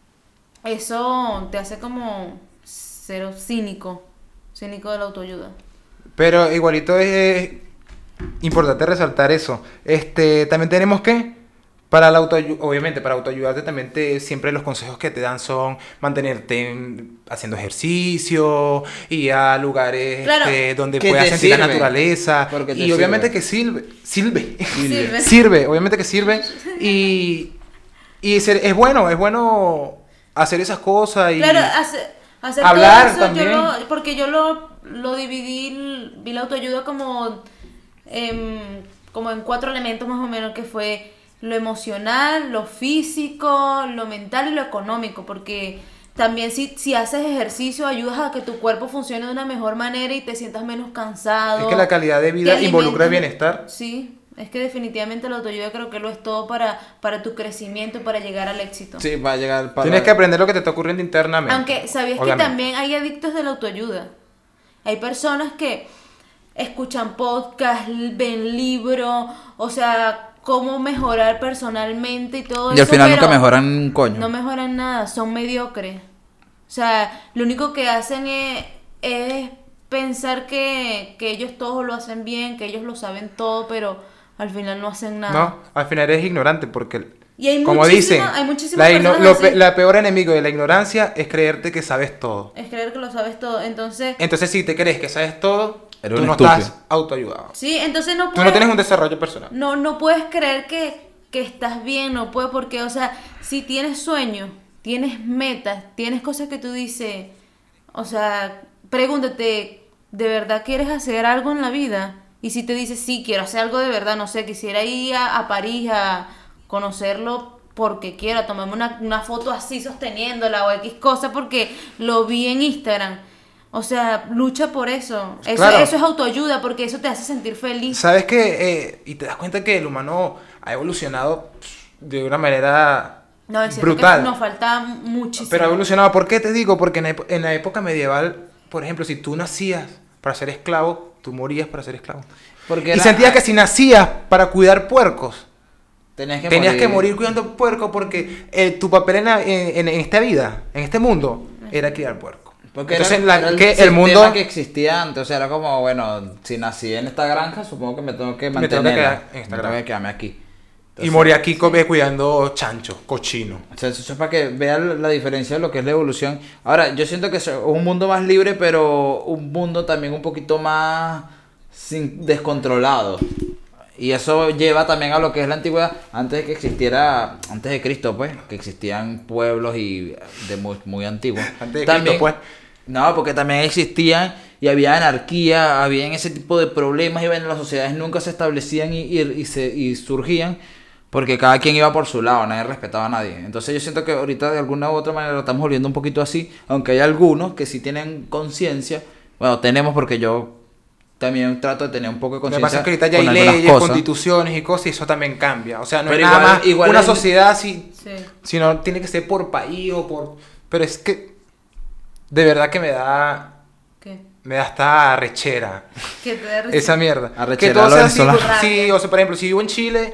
[SPEAKER 1] eso te hace como cero cínico, cínico de la autoayuda.
[SPEAKER 2] Pero igualito es importante resaltar eso. Este, también tenemos que, para la autoayuda, obviamente, para autoayudarte también te, siempre los consejos que te dan son mantenerte en- haciendo ejercicio y a lugares
[SPEAKER 1] Claro.
[SPEAKER 2] este, donde
[SPEAKER 3] Que
[SPEAKER 2] puedas
[SPEAKER 3] te
[SPEAKER 2] sentir la
[SPEAKER 3] sirve.
[SPEAKER 2] naturaleza.
[SPEAKER 3] Porque te
[SPEAKER 2] Y obviamente
[SPEAKER 3] sirve.
[SPEAKER 2] que sirve, sirve,
[SPEAKER 1] Sirve.
[SPEAKER 2] sirve, obviamente que sirve. Y, y ser- es bueno, es bueno hacer esas cosas y
[SPEAKER 1] Claro, hace- hacer
[SPEAKER 2] hablar
[SPEAKER 1] todo eso,
[SPEAKER 2] también.
[SPEAKER 1] yo lo- porque yo lo, lo dividí, vi la autoayuda como, em, como en cuatro elementos más o menos, que fue lo emocional, lo físico, lo mental y lo económico, porque también si, si haces ejercicio ayudas a que tu cuerpo funcione de una mejor manera y te sientas menos cansado.
[SPEAKER 2] es que la calidad de vida
[SPEAKER 1] te
[SPEAKER 2] involucra el
[SPEAKER 1] alimentas-
[SPEAKER 2] bienestar.
[SPEAKER 1] Sí, es que definitivamente la autoayuda creo que lo es todo para, para tu crecimiento y para llegar al éxito.
[SPEAKER 3] Sí, va a llegar para...
[SPEAKER 2] Tienes que aprender lo que te está ocurriendo internamente.
[SPEAKER 1] Aunque, ¿sabías
[SPEAKER 2] Obviamente.
[SPEAKER 1] que también hay adictos de la autoayuda? Hay personas que escuchan podcast, ven libros, o sea, cómo mejorar personalmente y todo
[SPEAKER 3] Y
[SPEAKER 1] eso.
[SPEAKER 3] al final nunca
[SPEAKER 1] pero
[SPEAKER 3] mejoran un coño.
[SPEAKER 1] No mejoran nada, son mediocres. O sea, lo único que hacen es, es pensar que, que ellos todos lo hacen bien, que ellos lo saben todo, pero al final no hacen nada.
[SPEAKER 2] No, al final eres ignorante porque,
[SPEAKER 1] Y hay
[SPEAKER 2] como
[SPEAKER 1] muchísima-
[SPEAKER 2] dicen,
[SPEAKER 1] hay muchísimas
[SPEAKER 2] la, igno-
[SPEAKER 1] personas
[SPEAKER 2] lo
[SPEAKER 1] así.
[SPEAKER 2] pe- la peor enemigo de la ignorancia es creerte que sabes todo.
[SPEAKER 1] Es creer que lo sabes todo. Entonces,
[SPEAKER 2] Entonces, si te crees que sabes todo,
[SPEAKER 3] Eres
[SPEAKER 2] tú
[SPEAKER 3] un
[SPEAKER 2] no
[SPEAKER 3] estúpido.
[SPEAKER 2] estás autoayudado.
[SPEAKER 1] sí, entonces no
[SPEAKER 2] Tú
[SPEAKER 1] puedes...
[SPEAKER 2] no tienes un desarrollo personal.
[SPEAKER 1] No, no puedes creer que, que estás bien, no puedes, porque, o sea, si tienes sueños, tienes metas, tienes cosas que tú dices, o sea, pregúntate, ¿de verdad quieres hacer algo en la vida? Y si te dices, sí, quiero hacer algo de verdad, no sé, quisiera ir a, a París a conocerlo porque quiero, a tomarme una, una foto así sosteniéndola o X cosa porque lo vi en Instagram. O sea, lucha por eso. Eso,
[SPEAKER 2] Claro.
[SPEAKER 1] eso es autoayuda porque eso te hace sentir feliz.
[SPEAKER 2] Sabes que, y te das cuenta que el humano ha evolucionado de una manera
[SPEAKER 1] No, es cierto
[SPEAKER 2] brutal.
[SPEAKER 1] que nos falta muchísimo.
[SPEAKER 2] Pero ha evolucionado. ¿Por qué te digo? Porque en la, epo- en la época medieval, por ejemplo, si tú nacías para ser esclavo, tú morías para ser esclavo.
[SPEAKER 3] Porque
[SPEAKER 2] Y
[SPEAKER 3] era-
[SPEAKER 2] sentías que si nacías para cuidar puercos,
[SPEAKER 3] Tenías que
[SPEAKER 2] tenías
[SPEAKER 3] morir.
[SPEAKER 2] que morir cuidando puercos porque eh, tu papel en, la- en, en esta vida, en este mundo, era criar puercos.
[SPEAKER 3] Porque
[SPEAKER 2] Entonces,
[SPEAKER 3] era,
[SPEAKER 2] la-
[SPEAKER 3] era el,
[SPEAKER 2] que el
[SPEAKER 3] sistema
[SPEAKER 2] mundo
[SPEAKER 3] que existía antes, o sea, era como, bueno, si nací en esta granja, supongo que me tengo que
[SPEAKER 2] Me tengo
[SPEAKER 3] mantener.
[SPEAKER 2] que quedar en esta
[SPEAKER 3] me tengo
[SPEAKER 2] granja.
[SPEAKER 3] que quedarme aquí.
[SPEAKER 2] y
[SPEAKER 3] Entonces,
[SPEAKER 2] morí aquí co- cuidando chancho, cochino.
[SPEAKER 3] O sea, eso es para que vean la diferencia de lo que es la evolución. Ahora, yo siento que es un mundo más libre, pero un mundo también un poquito más sin, descontrolado. Y eso lleva también a lo que es la antigüedad, antes de que existiera, antes de Cristo, pues, que existían pueblos y de muy, muy antiguos.
[SPEAKER 2] Antes de
[SPEAKER 3] También-
[SPEAKER 2] Cristo, pues.
[SPEAKER 3] No, porque también existían y había anarquía, había ese tipo de problemas y bueno, las sociedades nunca se establecían y, y, y se, y surgían porque cada quien iba por su lado, nadie respetaba a nadie. Entonces yo siento que ahorita de alguna u otra manera lo estamos volviendo un poquito así, aunque hay algunos que sí tienen conciencia, bueno, tenemos porque yo también trato de tener un poco de
[SPEAKER 2] Lo que
[SPEAKER 3] conciencia.
[SPEAKER 2] pasa es que ahorita ya hay
[SPEAKER 3] con algunas
[SPEAKER 2] leyes,
[SPEAKER 3] cosas.
[SPEAKER 2] constituciones y cosas y eso también cambia. O sea, no
[SPEAKER 3] Pero
[SPEAKER 2] es nada
[SPEAKER 3] igual-
[SPEAKER 2] más
[SPEAKER 3] igual
[SPEAKER 2] una
[SPEAKER 3] es-
[SPEAKER 2] sociedad así,
[SPEAKER 1] Sí.
[SPEAKER 2] sino tiene que ser por país o por... Pero es que de verdad que me da...
[SPEAKER 1] ¿Qué?
[SPEAKER 2] Me da hasta rechera
[SPEAKER 1] Que te da risa.
[SPEAKER 2] esa mierda.
[SPEAKER 3] Arrechera
[SPEAKER 2] Que todo
[SPEAKER 3] a los
[SPEAKER 2] sea así,
[SPEAKER 3] venezolanos.
[SPEAKER 2] por- sí, o sea, por ejemplo, si vivo en Chile...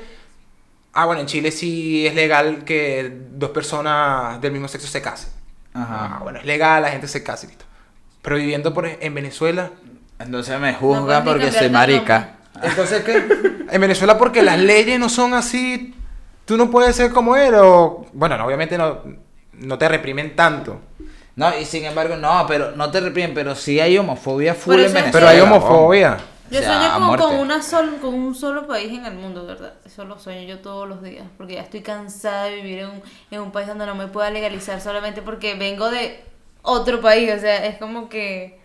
[SPEAKER 2] Ah, bueno, en Chile sí es legal que dos personas del mismo sexo se casen.
[SPEAKER 3] Ajá.
[SPEAKER 2] Ah, bueno, es legal, la gente se casa y listo. Pero viviendo por, en Venezuela...
[SPEAKER 3] Entonces me
[SPEAKER 1] No
[SPEAKER 3] juzgan
[SPEAKER 1] puedes ni
[SPEAKER 3] porque soy
[SPEAKER 1] cambiarte el
[SPEAKER 3] marica.
[SPEAKER 2] Entonces, ¿qué? En Venezuela porque las leyes no son así, tú no puedes ser como él o... Bueno, no, obviamente no, no te reprimen tanto.
[SPEAKER 3] No, y sin embargo, no, pero no te reprimen, pero sí hay homofobia full
[SPEAKER 1] Pero
[SPEAKER 3] en
[SPEAKER 1] eso es
[SPEAKER 3] Venezuela.
[SPEAKER 2] Pero hay
[SPEAKER 1] Venezuela,
[SPEAKER 2] homofobia.
[SPEAKER 1] Yo
[SPEAKER 3] O sea,
[SPEAKER 1] sueño
[SPEAKER 3] a
[SPEAKER 1] con,
[SPEAKER 3] muerte.
[SPEAKER 1] con, una sol- con un solo país en el mundo, ¿verdad? Eso lo sueño yo todos los días, porque ya estoy cansada de vivir en un, en un país donde no me pueda legalizar solamente porque vengo de otro país, o sea, es como que...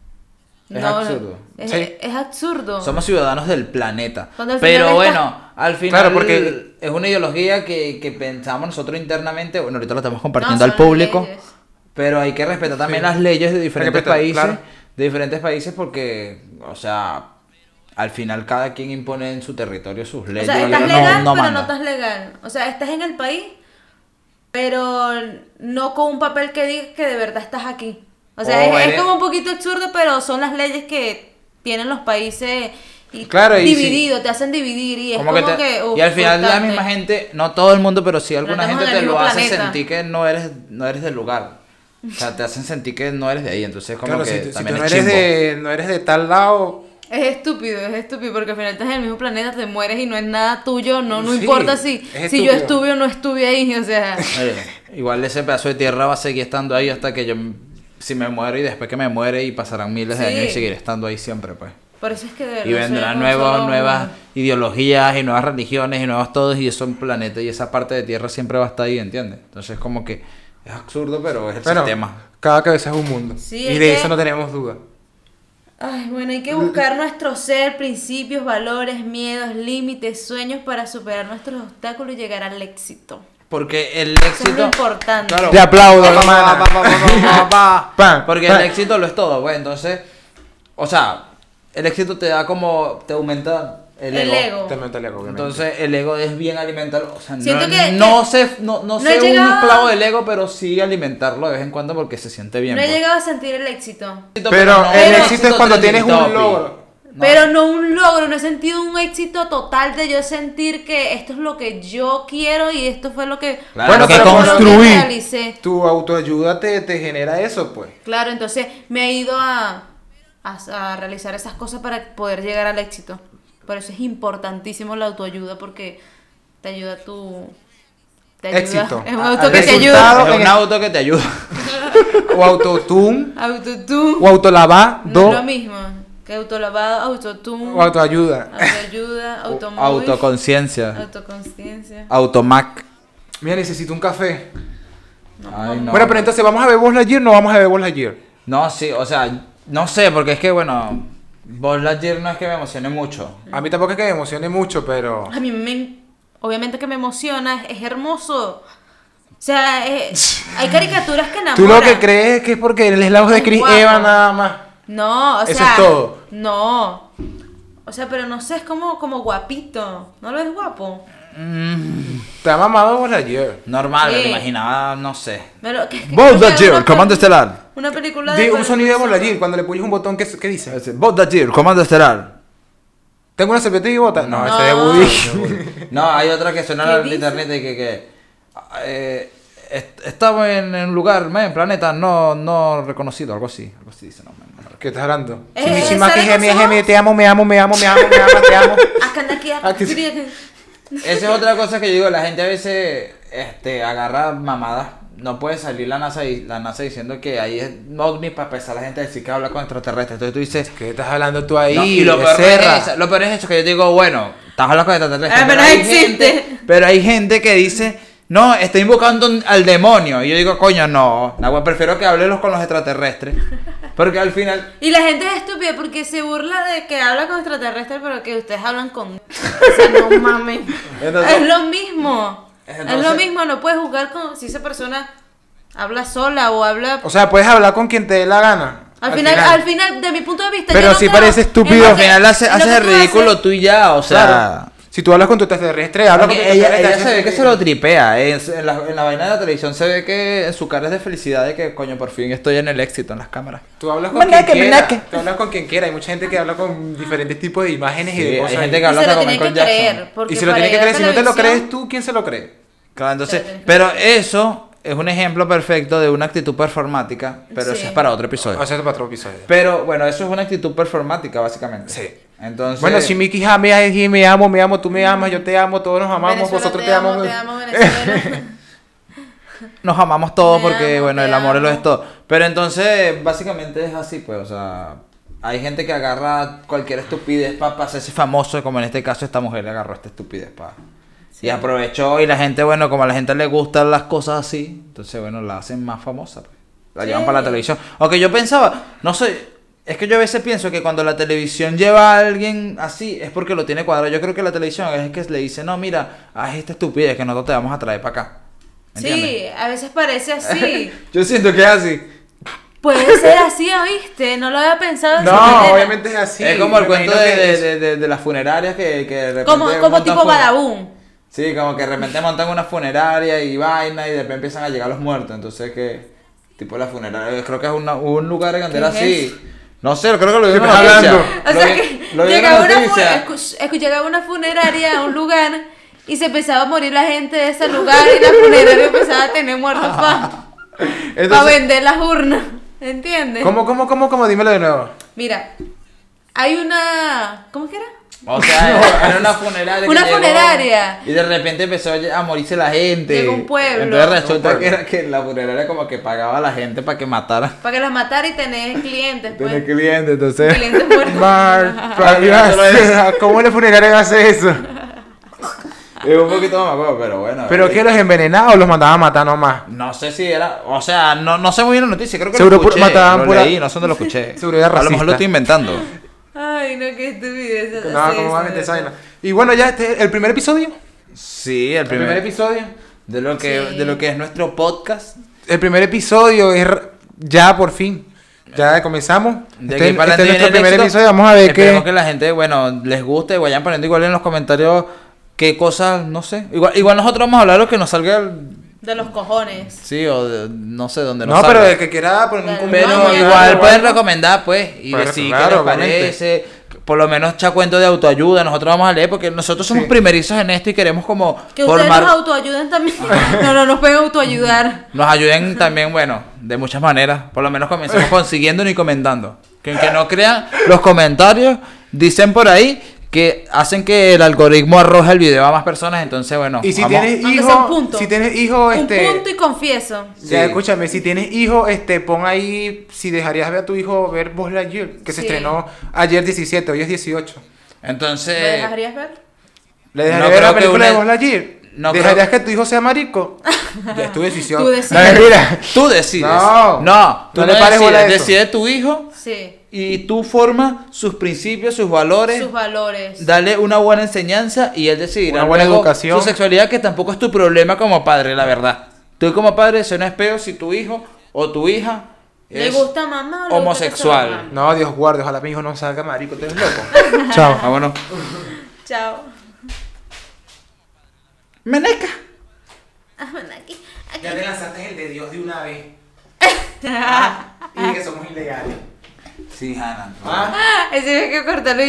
[SPEAKER 3] Es absurdo.
[SPEAKER 1] Es,
[SPEAKER 2] Sí.
[SPEAKER 1] es absurdo.
[SPEAKER 3] Somos ciudadanos del planeta.
[SPEAKER 1] Cuando al
[SPEAKER 3] Pero
[SPEAKER 1] final
[SPEAKER 3] bueno, al final
[SPEAKER 2] Claro, porque-
[SPEAKER 3] es una ideología que, que pensamos nosotros internamente. Bueno, ahorita lo estamos
[SPEAKER 1] No,
[SPEAKER 3] compartiendo
[SPEAKER 1] son
[SPEAKER 3] al público.
[SPEAKER 1] leyes.
[SPEAKER 3] pero hay que respetar también
[SPEAKER 2] Sí.
[SPEAKER 3] las leyes de diferentes
[SPEAKER 2] respetar,
[SPEAKER 3] países,
[SPEAKER 2] claro.
[SPEAKER 3] de diferentes países porque, o sea, al final cada quien impone en su territorio sus
[SPEAKER 1] O
[SPEAKER 3] leyes.
[SPEAKER 1] sea, estás
[SPEAKER 3] no,
[SPEAKER 1] legal,
[SPEAKER 3] no
[SPEAKER 1] pero
[SPEAKER 3] manda.
[SPEAKER 1] no estás legal. O sea, estás en el país, pero no con un papel que diga que de verdad estás aquí. O sea,
[SPEAKER 3] O
[SPEAKER 1] es, es
[SPEAKER 3] eres-
[SPEAKER 1] como un poquito absurdo, pero son las leyes que tienen los países y
[SPEAKER 2] Claro, y
[SPEAKER 1] dividido, te hacen dividir y es
[SPEAKER 3] Como
[SPEAKER 1] como
[SPEAKER 3] que
[SPEAKER 1] que...
[SPEAKER 3] te-
[SPEAKER 1] uf,
[SPEAKER 3] y al final la
[SPEAKER 1] frustrante.
[SPEAKER 3] misma gente, no todo el mundo, pero sí alguna
[SPEAKER 1] estamos
[SPEAKER 3] gente
[SPEAKER 1] en el
[SPEAKER 3] te lo
[SPEAKER 1] mismo
[SPEAKER 3] hace
[SPEAKER 1] planeta.
[SPEAKER 3] sentir que no eres, no eres del lugar. O sea, te hacen sentir que no eres de ahí, entonces como
[SPEAKER 2] Claro,
[SPEAKER 3] que
[SPEAKER 2] si, tú- si tú
[SPEAKER 3] también
[SPEAKER 2] no
[SPEAKER 3] es
[SPEAKER 2] eres,
[SPEAKER 3] chimbo.
[SPEAKER 2] de, no eres de tal lado...
[SPEAKER 1] Es estúpido, es estúpido, porque al final estás en el mismo planeta, te mueres y no es nada tuyo, no, no
[SPEAKER 2] Sí,
[SPEAKER 1] importa si,
[SPEAKER 2] es
[SPEAKER 1] si yo
[SPEAKER 2] estúpido.
[SPEAKER 1] estuve o no estuve ahí, o sea...
[SPEAKER 3] Oye, igual ese pedazo de tierra va a seguir estando ahí hasta que yo, si me muero y después que me muere y pasarán miles de
[SPEAKER 1] Sí.
[SPEAKER 3] años y seguiré estando ahí siempre, pues.
[SPEAKER 1] Por eso es que de verdad
[SPEAKER 3] Y vendrán
[SPEAKER 1] somos
[SPEAKER 3] nuevos,
[SPEAKER 1] solo-
[SPEAKER 3] nuevas ideologías y nuevas religiones y nuevos todos y eso en planeta y esa parte de tierra siempre va a estar ahí, ¿entiendes? Entonces como que es absurdo, pero es el
[SPEAKER 2] Bueno,
[SPEAKER 3] sistema.
[SPEAKER 2] cada cabeza es un mundo.
[SPEAKER 1] Sí,
[SPEAKER 2] y
[SPEAKER 1] es
[SPEAKER 2] de
[SPEAKER 1] que-
[SPEAKER 2] eso no tenemos duda.
[SPEAKER 1] Ay, bueno, hay que buscar nuestro ser, principios, valores, miedos, límites, sueños para superar nuestros obstáculos y llegar al éxito.
[SPEAKER 3] Porque el
[SPEAKER 1] Eso es
[SPEAKER 3] éxito...
[SPEAKER 1] lo importante.
[SPEAKER 3] Claro.
[SPEAKER 2] Te aplaudo,
[SPEAKER 3] Pa, pa,
[SPEAKER 2] hermana.
[SPEAKER 3] pa, pa, pa, pa, pa.
[SPEAKER 2] Pan,
[SPEAKER 3] Porque
[SPEAKER 2] pan.
[SPEAKER 3] el éxito lo es todo, pues. Entonces, o sea, el éxito te da como, te aumenta el
[SPEAKER 1] El
[SPEAKER 3] ego.
[SPEAKER 1] ego.
[SPEAKER 2] Te meto el ego, obviamente.
[SPEAKER 3] Entonces, el ego es bien alimentarlo. O sea,
[SPEAKER 1] Siento
[SPEAKER 3] no,
[SPEAKER 1] que-
[SPEAKER 3] no
[SPEAKER 1] que-
[SPEAKER 3] sé, no, no
[SPEAKER 1] no
[SPEAKER 3] sé
[SPEAKER 1] he
[SPEAKER 3] un
[SPEAKER 1] llegado-
[SPEAKER 3] esclavo del ego, pero sí alimentarlo de vez en cuando porque se siente bien.
[SPEAKER 1] No he
[SPEAKER 3] pues.
[SPEAKER 1] llegado a sentir el éxito.
[SPEAKER 2] Pero
[SPEAKER 3] no,
[SPEAKER 2] el
[SPEAKER 1] Pero-
[SPEAKER 2] éxito es cuando tienes un
[SPEAKER 3] trending topic.
[SPEAKER 2] logro.
[SPEAKER 3] No.
[SPEAKER 1] Pero no un logro, no he sentido un éxito total de yo sentir que esto es lo que yo quiero y esto fue lo que,
[SPEAKER 3] Claro,
[SPEAKER 2] Bueno,
[SPEAKER 3] lo que
[SPEAKER 2] pero
[SPEAKER 1] fue lo
[SPEAKER 2] construí.
[SPEAKER 1] realicé.
[SPEAKER 2] Tu autoayuda te, te genera eso, pues.
[SPEAKER 1] Claro, entonces me he ido a, a, a realizar esas cosas para poder llegar al éxito. Por eso es importantísimo la autoayuda porque te ayuda a tu... Te ayuda.
[SPEAKER 2] Éxito.
[SPEAKER 1] Es un
[SPEAKER 2] A-
[SPEAKER 1] auto
[SPEAKER 2] al
[SPEAKER 1] que te
[SPEAKER 2] resultado.
[SPEAKER 1] ayuda.
[SPEAKER 3] Es un auto que te ayuda.
[SPEAKER 2] O autotune,
[SPEAKER 1] Autotune.
[SPEAKER 2] o autolavado,
[SPEAKER 1] No es lo mismo. Que autolavado, autotune,
[SPEAKER 2] o autoayuda.
[SPEAKER 1] autoayuda, automóvil,
[SPEAKER 3] Autoconciencia.
[SPEAKER 1] autoconciencia.
[SPEAKER 3] Automac.
[SPEAKER 2] Mira, necesito un café.
[SPEAKER 3] Ay, no.
[SPEAKER 2] Bueno, pero entonces, ¿vamos a ver Buzz Lightyear o no vamos a ver Buzz Lightyear?
[SPEAKER 3] No, sí, o sea, no sé, porque es que, bueno, Buzz Lightyear no es que me emocione mucho.
[SPEAKER 2] A mí tampoco es que me emocione mucho, pero...
[SPEAKER 1] A mí me, obviamente que me emociona, es, es hermoso. O sea, es- hay caricaturas que enamoran.
[SPEAKER 2] Tú lo que crees es que es porque él es la voz de
[SPEAKER 1] Es
[SPEAKER 2] Chris
[SPEAKER 1] guapo.
[SPEAKER 2] Evans nada más.
[SPEAKER 1] No, o
[SPEAKER 2] Eso
[SPEAKER 1] sea.
[SPEAKER 2] es todo.
[SPEAKER 1] No. O sea, pero no sé, es como, como guapito. ¿No lo ves guapo?
[SPEAKER 2] Te ha mamado Buzz Lightyear.
[SPEAKER 3] Normal,
[SPEAKER 1] Sí.
[SPEAKER 3] me lo imaginaba, no sé.
[SPEAKER 1] Pero, que- que-
[SPEAKER 3] Buzz
[SPEAKER 1] creo que
[SPEAKER 3] Lightyear,
[SPEAKER 1] una
[SPEAKER 3] comando
[SPEAKER 1] pel-
[SPEAKER 3] estelar.
[SPEAKER 1] Una película
[SPEAKER 2] Di
[SPEAKER 1] de.
[SPEAKER 2] un sonido de Buzz Lightyear. Cuando le puyes un botón, ¿qué, qué dice?
[SPEAKER 3] Buzz Lightyear, comando estelar.
[SPEAKER 2] ¿Tengo una serpiente y bota? No,
[SPEAKER 1] No.
[SPEAKER 2] ese es Woody.
[SPEAKER 3] No, hay otra que suena
[SPEAKER 1] ¿Qué
[SPEAKER 3] en el
[SPEAKER 1] dice?
[SPEAKER 3] internet y que, que eh, est- estamos en un lugar, en planeta no, no reconocido, algo así, algo así dice, no, man, no recuerdo.
[SPEAKER 2] ¿Qué estás hablando?
[SPEAKER 1] Eh,
[SPEAKER 2] Chimichima, que
[SPEAKER 1] ¿sale
[SPEAKER 2] gemi,
[SPEAKER 1] con
[SPEAKER 2] gemi,
[SPEAKER 1] ojos?
[SPEAKER 2] te amo, me amo, me amo, me amo, me amo, te amo.
[SPEAKER 1] Acá anda aquí, acá
[SPEAKER 2] Ah, que sí.
[SPEAKER 1] quería que-
[SPEAKER 3] Esa es otra cosa que yo digo, la gente a veces este, agarra mamadas. No puede salir la NASA y la NASA diciendo que ahí es ovni para empezar a la gente a decir que habla con extraterrestres. Entonces tú dices,
[SPEAKER 2] ¿Qué estás hablando tú ahí?
[SPEAKER 3] no, y lo peor,
[SPEAKER 2] becerra?
[SPEAKER 3] es eso, lo peor es eso, que yo digo, bueno, estás hablando con extraterrestres.
[SPEAKER 1] Ah, pero
[SPEAKER 3] hay
[SPEAKER 1] existe.
[SPEAKER 3] gente, pero hay gente que dice, no, está invocando al demonio. Y yo digo, coño, no, no, prefiero que hables con los extraterrestres. Porque al final,
[SPEAKER 1] Y la gente es estúpida porque se burla de que habla con extraterrestres, pero que ustedes hablan con. O sea, no mames.
[SPEAKER 3] Entonces-
[SPEAKER 1] es lo mismo. es
[SPEAKER 3] Entonces-
[SPEAKER 1] lo mismo, no puedes jugar con. Si esa persona habla sola o habla.
[SPEAKER 2] O sea, puedes hablar con quien te dé la gana.
[SPEAKER 1] Al final, al final, de mi punto de vista.
[SPEAKER 2] Pero
[SPEAKER 1] yo no
[SPEAKER 2] sí
[SPEAKER 1] creo
[SPEAKER 2] parece
[SPEAKER 1] en
[SPEAKER 2] estúpido.
[SPEAKER 1] lo
[SPEAKER 3] al
[SPEAKER 1] que-
[SPEAKER 3] final hace,
[SPEAKER 1] en lo
[SPEAKER 3] haces
[SPEAKER 1] que
[SPEAKER 3] el
[SPEAKER 1] tú
[SPEAKER 3] ridículo
[SPEAKER 1] haces.
[SPEAKER 3] tú y ya, o sea...
[SPEAKER 2] Claro. Si tú hablas con tu extraterrestre, habla con tu
[SPEAKER 3] Porque ella,
[SPEAKER 2] extraterrestre.
[SPEAKER 3] ella se ve que se lo tripea. En, en la, en la vaina de la televisión se ve que en su cara es de felicidad de que, coño, por fin estoy en el éxito en las cámaras.
[SPEAKER 2] Tú hablas con
[SPEAKER 3] Meneque,
[SPEAKER 2] quien quiera.
[SPEAKER 3] meneque.
[SPEAKER 2] Tú hablas con quien quiera. Hay mucha gente que habla con diferentes tipos de imágenes y
[SPEAKER 3] Sí,
[SPEAKER 2] de
[SPEAKER 3] hay
[SPEAKER 2] cosas.
[SPEAKER 3] gente
[SPEAKER 2] y-
[SPEAKER 3] que
[SPEAKER 1] Y
[SPEAKER 3] habla
[SPEAKER 1] se lo
[SPEAKER 3] hasta con
[SPEAKER 1] tienen que
[SPEAKER 3] Michael Jackson.
[SPEAKER 1] creer. Porque
[SPEAKER 2] y si lo
[SPEAKER 1] para
[SPEAKER 2] tiene que
[SPEAKER 1] ir a
[SPEAKER 2] creer, si no te lo
[SPEAKER 1] televisión-
[SPEAKER 2] crees tú, ¿quién se lo cree?
[SPEAKER 3] Claro, entonces,
[SPEAKER 1] Pero tienes que-
[SPEAKER 3] pero eso es un ejemplo perfecto de una actitud performática, pero
[SPEAKER 1] Sí.
[SPEAKER 3] eso es para otro episodio.
[SPEAKER 2] O sea, eso para otro episodio.
[SPEAKER 3] Pero bueno, eso es una actitud performática, básicamente.
[SPEAKER 2] Sí.
[SPEAKER 3] Entonces,
[SPEAKER 2] Bueno, si Mickey Jame me, me amo, me amo, tú me amas, yo te amo, todos nos amamos,
[SPEAKER 1] Venezuela,
[SPEAKER 2] vosotros
[SPEAKER 1] te
[SPEAKER 2] te,
[SPEAKER 1] amo,
[SPEAKER 2] amamos.
[SPEAKER 1] te amo, Venezuela.
[SPEAKER 3] nos amamos todos
[SPEAKER 1] Me
[SPEAKER 3] porque,
[SPEAKER 1] amo,
[SPEAKER 3] bueno,
[SPEAKER 1] te
[SPEAKER 3] el amor lo
[SPEAKER 1] amo.
[SPEAKER 3] es todo. Pero entonces, básicamente es así, pues, o sea, hay gente que agarra cualquier estupidez para hacerse famoso, como en este caso esta mujer le agarró esta estupidez para...
[SPEAKER 1] Sí.
[SPEAKER 3] Y aprovechó y la gente, bueno, como a la gente le gustan las cosas así, entonces, bueno, la hacen más famosa, pues. La llevan
[SPEAKER 1] Sí.
[SPEAKER 3] para la televisión. Aunque yo pensaba, no sé... Es que yo a veces pienso que cuando la televisión lleva a alguien así es porque lo tiene cuadrado. Yo creo que la televisión es que le dice, no, mira, haz esta estupidez que nosotros te vamos a traer para acá. ¿Me
[SPEAKER 1] Sí,
[SPEAKER 3] entiendes?
[SPEAKER 1] a veces parece así.
[SPEAKER 3] Yo siento que es así.
[SPEAKER 1] Puede ser así, ¿oíste? No lo había pensado de esa
[SPEAKER 2] No,
[SPEAKER 1] manera.
[SPEAKER 2] obviamente es así.
[SPEAKER 3] es como el
[SPEAKER 2] Me
[SPEAKER 3] cuento
[SPEAKER 2] imagino
[SPEAKER 3] de,
[SPEAKER 2] que
[SPEAKER 3] de,
[SPEAKER 2] es-
[SPEAKER 3] de, de- de las funerarias que, que de repente
[SPEAKER 1] Como, como
[SPEAKER 3] montan
[SPEAKER 1] tipo
[SPEAKER 3] fun-
[SPEAKER 1] Badabun.
[SPEAKER 3] Sí, como que de repente montan una funeraria y vaina y de repente empiezan a llegar los muertos. Entonces que, tipo la funeraria, creo que es una- un lugar en donde era
[SPEAKER 1] ¿Qué
[SPEAKER 3] así.
[SPEAKER 1] es?
[SPEAKER 3] No sé, creo que lo vi en
[SPEAKER 2] ¿Qué
[SPEAKER 3] una
[SPEAKER 2] estás
[SPEAKER 3] noticia.
[SPEAKER 2] hablando?
[SPEAKER 1] O
[SPEAKER 3] Lo
[SPEAKER 1] sea
[SPEAKER 3] vi-
[SPEAKER 1] que
[SPEAKER 3] lo vi en
[SPEAKER 1] llegaba
[SPEAKER 3] una
[SPEAKER 1] una, fu-
[SPEAKER 3] noticia.
[SPEAKER 1] escu- escu- llegaba una funeraria a un lugar y se empezaba a morir la gente de ese lugar y la funeraria empezaba a tener muertos para
[SPEAKER 2] Entonces,
[SPEAKER 1] vender las urnas. ¿Entiendes?
[SPEAKER 2] ¿Cómo, cómo, cómo, cómo? Dímelo de nuevo.
[SPEAKER 1] Mira, hay una... ¿Cómo es que era?
[SPEAKER 3] O sea, era una funeraria. que
[SPEAKER 1] Una
[SPEAKER 3] llegó
[SPEAKER 1] funeraria.
[SPEAKER 3] Y de repente empezó a morirse la gente.
[SPEAKER 1] Llegó un pueblo.
[SPEAKER 3] Entonces resulta
[SPEAKER 2] Un pueblo.
[SPEAKER 3] que era que la funeraria como que pagaba a la gente para que matara.
[SPEAKER 1] Para que las matara y tener clientes, pues.
[SPEAKER 3] Tiene clientes, entonces.
[SPEAKER 1] Clientes muertos.
[SPEAKER 2] Mar,
[SPEAKER 3] Mira,
[SPEAKER 2] ¿cómo la funeraria hace eso?
[SPEAKER 3] Es un poquito más acuerdo, pero bueno.
[SPEAKER 2] ¿Pero
[SPEAKER 3] eh,
[SPEAKER 2] qué, los envenenados o los mandaban a matar nomás?
[SPEAKER 3] No sé si era, o sea, no, no sé muy bien la noticia, creo que
[SPEAKER 2] Seguro
[SPEAKER 3] lo
[SPEAKER 2] pu-
[SPEAKER 3] escuché,
[SPEAKER 2] mataban
[SPEAKER 3] lo
[SPEAKER 2] pura-
[SPEAKER 3] leí, no sé dónde lo escuché.
[SPEAKER 2] Seguro era
[SPEAKER 3] A lo mejor
[SPEAKER 2] racista.
[SPEAKER 3] lo estoy inventando.
[SPEAKER 1] Ay, no, qué estupidez.
[SPEAKER 2] No,
[SPEAKER 1] hace
[SPEAKER 2] ¿cómo va a
[SPEAKER 1] eso,
[SPEAKER 2] meter esa
[SPEAKER 1] de
[SPEAKER 2] vaina? Y bueno, ya este, el primer episodio.
[SPEAKER 3] Sí, el
[SPEAKER 2] El
[SPEAKER 3] primer,
[SPEAKER 2] primer episodio.
[SPEAKER 3] de lo que
[SPEAKER 1] Sí.
[SPEAKER 3] de lo que es nuestro podcast.
[SPEAKER 2] El primer episodio es r- ya por fin. Ya comenzamos.
[SPEAKER 3] De
[SPEAKER 2] Este,
[SPEAKER 3] aquí para
[SPEAKER 2] este es
[SPEAKER 3] adelante
[SPEAKER 2] nuestro
[SPEAKER 3] viene el
[SPEAKER 2] primer
[SPEAKER 3] éxito.
[SPEAKER 2] episodio. Vamos a ver
[SPEAKER 3] Esperemos
[SPEAKER 2] qué.
[SPEAKER 3] que la gente, bueno, les guste, vayan poniendo igual en los comentarios qué cosas, no sé. Igual, igual nosotros vamos a hablar lo que nos salga, el-
[SPEAKER 1] De los cojones.
[SPEAKER 3] sí, o de- no sé, donde nos
[SPEAKER 2] No,
[SPEAKER 3] salga.
[SPEAKER 2] pero el que quiera poner un
[SPEAKER 1] Pero
[SPEAKER 2] comentario.
[SPEAKER 3] Pero
[SPEAKER 1] No,
[SPEAKER 3] igual
[SPEAKER 1] no,
[SPEAKER 3] pueden
[SPEAKER 2] no.
[SPEAKER 3] recomendar, pues, y
[SPEAKER 2] Pues,
[SPEAKER 3] decir
[SPEAKER 2] claro,
[SPEAKER 3] qué les
[SPEAKER 2] obviamente.
[SPEAKER 3] parece. Por lo menos echar cuento de autoayuda. Nosotros vamos a leer porque nosotros somos
[SPEAKER 2] Sí.
[SPEAKER 3] primerizos en esto y queremos como
[SPEAKER 1] Que ustedes
[SPEAKER 3] formar.
[SPEAKER 1] nos autoayuden también. No, no, nos pueden autoayudar.
[SPEAKER 3] Nos ayuden también, bueno, de muchas maneras. Por lo menos comencemos consiguiendo y comentando. Que aunque no crean, los comentarios dicen por ahí que hacen que el algoritmo arroje el video a más personas. Entonces, bueno,
[SPEAKER 2] Y si
[SPEAKER 3] vamos-
[SPEAKER 2] tienes
[SPEAKER 1] Aunque sea un
[SPEAKER 2] hijo,
[SPEAKER 1] punto.
[SPEAKER 2] si tienes hijo, este.
[SPEAKER 1] Un punto y confieso.
[SPEAKER 2] Ya,
[SPEAKER 3] Sí.
[SPEAKER 2] escúchame, si tienes hijo, este, pon ahí si dejarías ver a tu hijo ver Buzz Lightyear, que se
[SPEAKER 1] Sí.
[SPEAKER 2] estrenó ayer diecisiete, hoy es dieciocho.
[SPEAKER 1] ¿Me
[SPEAKER 3] Entonces,
[SPEAKER 1] dejarías ver?
[SPEAKER 2] ¿Le dejarías
[SPEAKER 3] No
[SPEAKER 2] ver
[SPEAKER 3] creo
[SPEAKER 2] la
[SPEAKER 3] que
[SPEAKER 2] película
[SPEAKER 3] una-
[SPEAKER 2] de Buzz Lightyear?
[SPEAKER 3] no
[SPEAKER 2] ¿Dejarías
[SPEAKER 3] creo-
[SPEAKER 2] que tu hijo sea marico? Ya es tu decisión.
[SPEAKER 1] Tú decides.
[SPEAKER 2] No, mentira.
[SPEAKER 3] tú decides.
[SPEAKER 2] No.
[SPEAKER 3] no, tú
[SPEAKER 2] No
[SPEAKER 3] no,
[SPEAKER 2] le pares bola a
[SPEAKER 3] decides.
[SPEAKER 2] eso.
[SPEAKER 3] Decide tu hijo
[SPEAKER 1] Sí.
[SPEAKER 3] y tú formas sus principios, sus valores.
[SPEAKER 1] Sus valores.
[SPEAKER 3] Dale una buena enseñanza y él decidirá
[SPEAKER 2] Una buena
[SPEAKER 3] luego
[SPEAKER 2] educación.
[SPEAKER 3] su sexualidad, que tampoco es tu problema como padre, la verdad. Tú como padre, eso no es peo si tu hijo o tu hija
[SPEAKER 1] ¿Le
[SPEAKER 3] es
[SPEAKER 1] gusta mamá o le
[SPEAKER 3] homosexual.
[SPEAKER 1] gusta que se lo
[SPEAKER 2] No, Dios guarde, ojalá mi hijo no salga marico, tú eres loco. Chao.
[SPEAKER 3] Ah, bueno.
[SPEAKER 1] Chao.
[SPEAKER 3] Meneca.
[SPEAKER 1] Ah, bueno, aquí, aquí.
[SPEAKER 2] Ya te lanzaste el de Dios de una vez. Y que somos ilegales.
[SPEAKER 3] Sí, Hannah.
[SPEAKER 2] Ah.
[SPEAKER 1] Ese hay que cortarlo.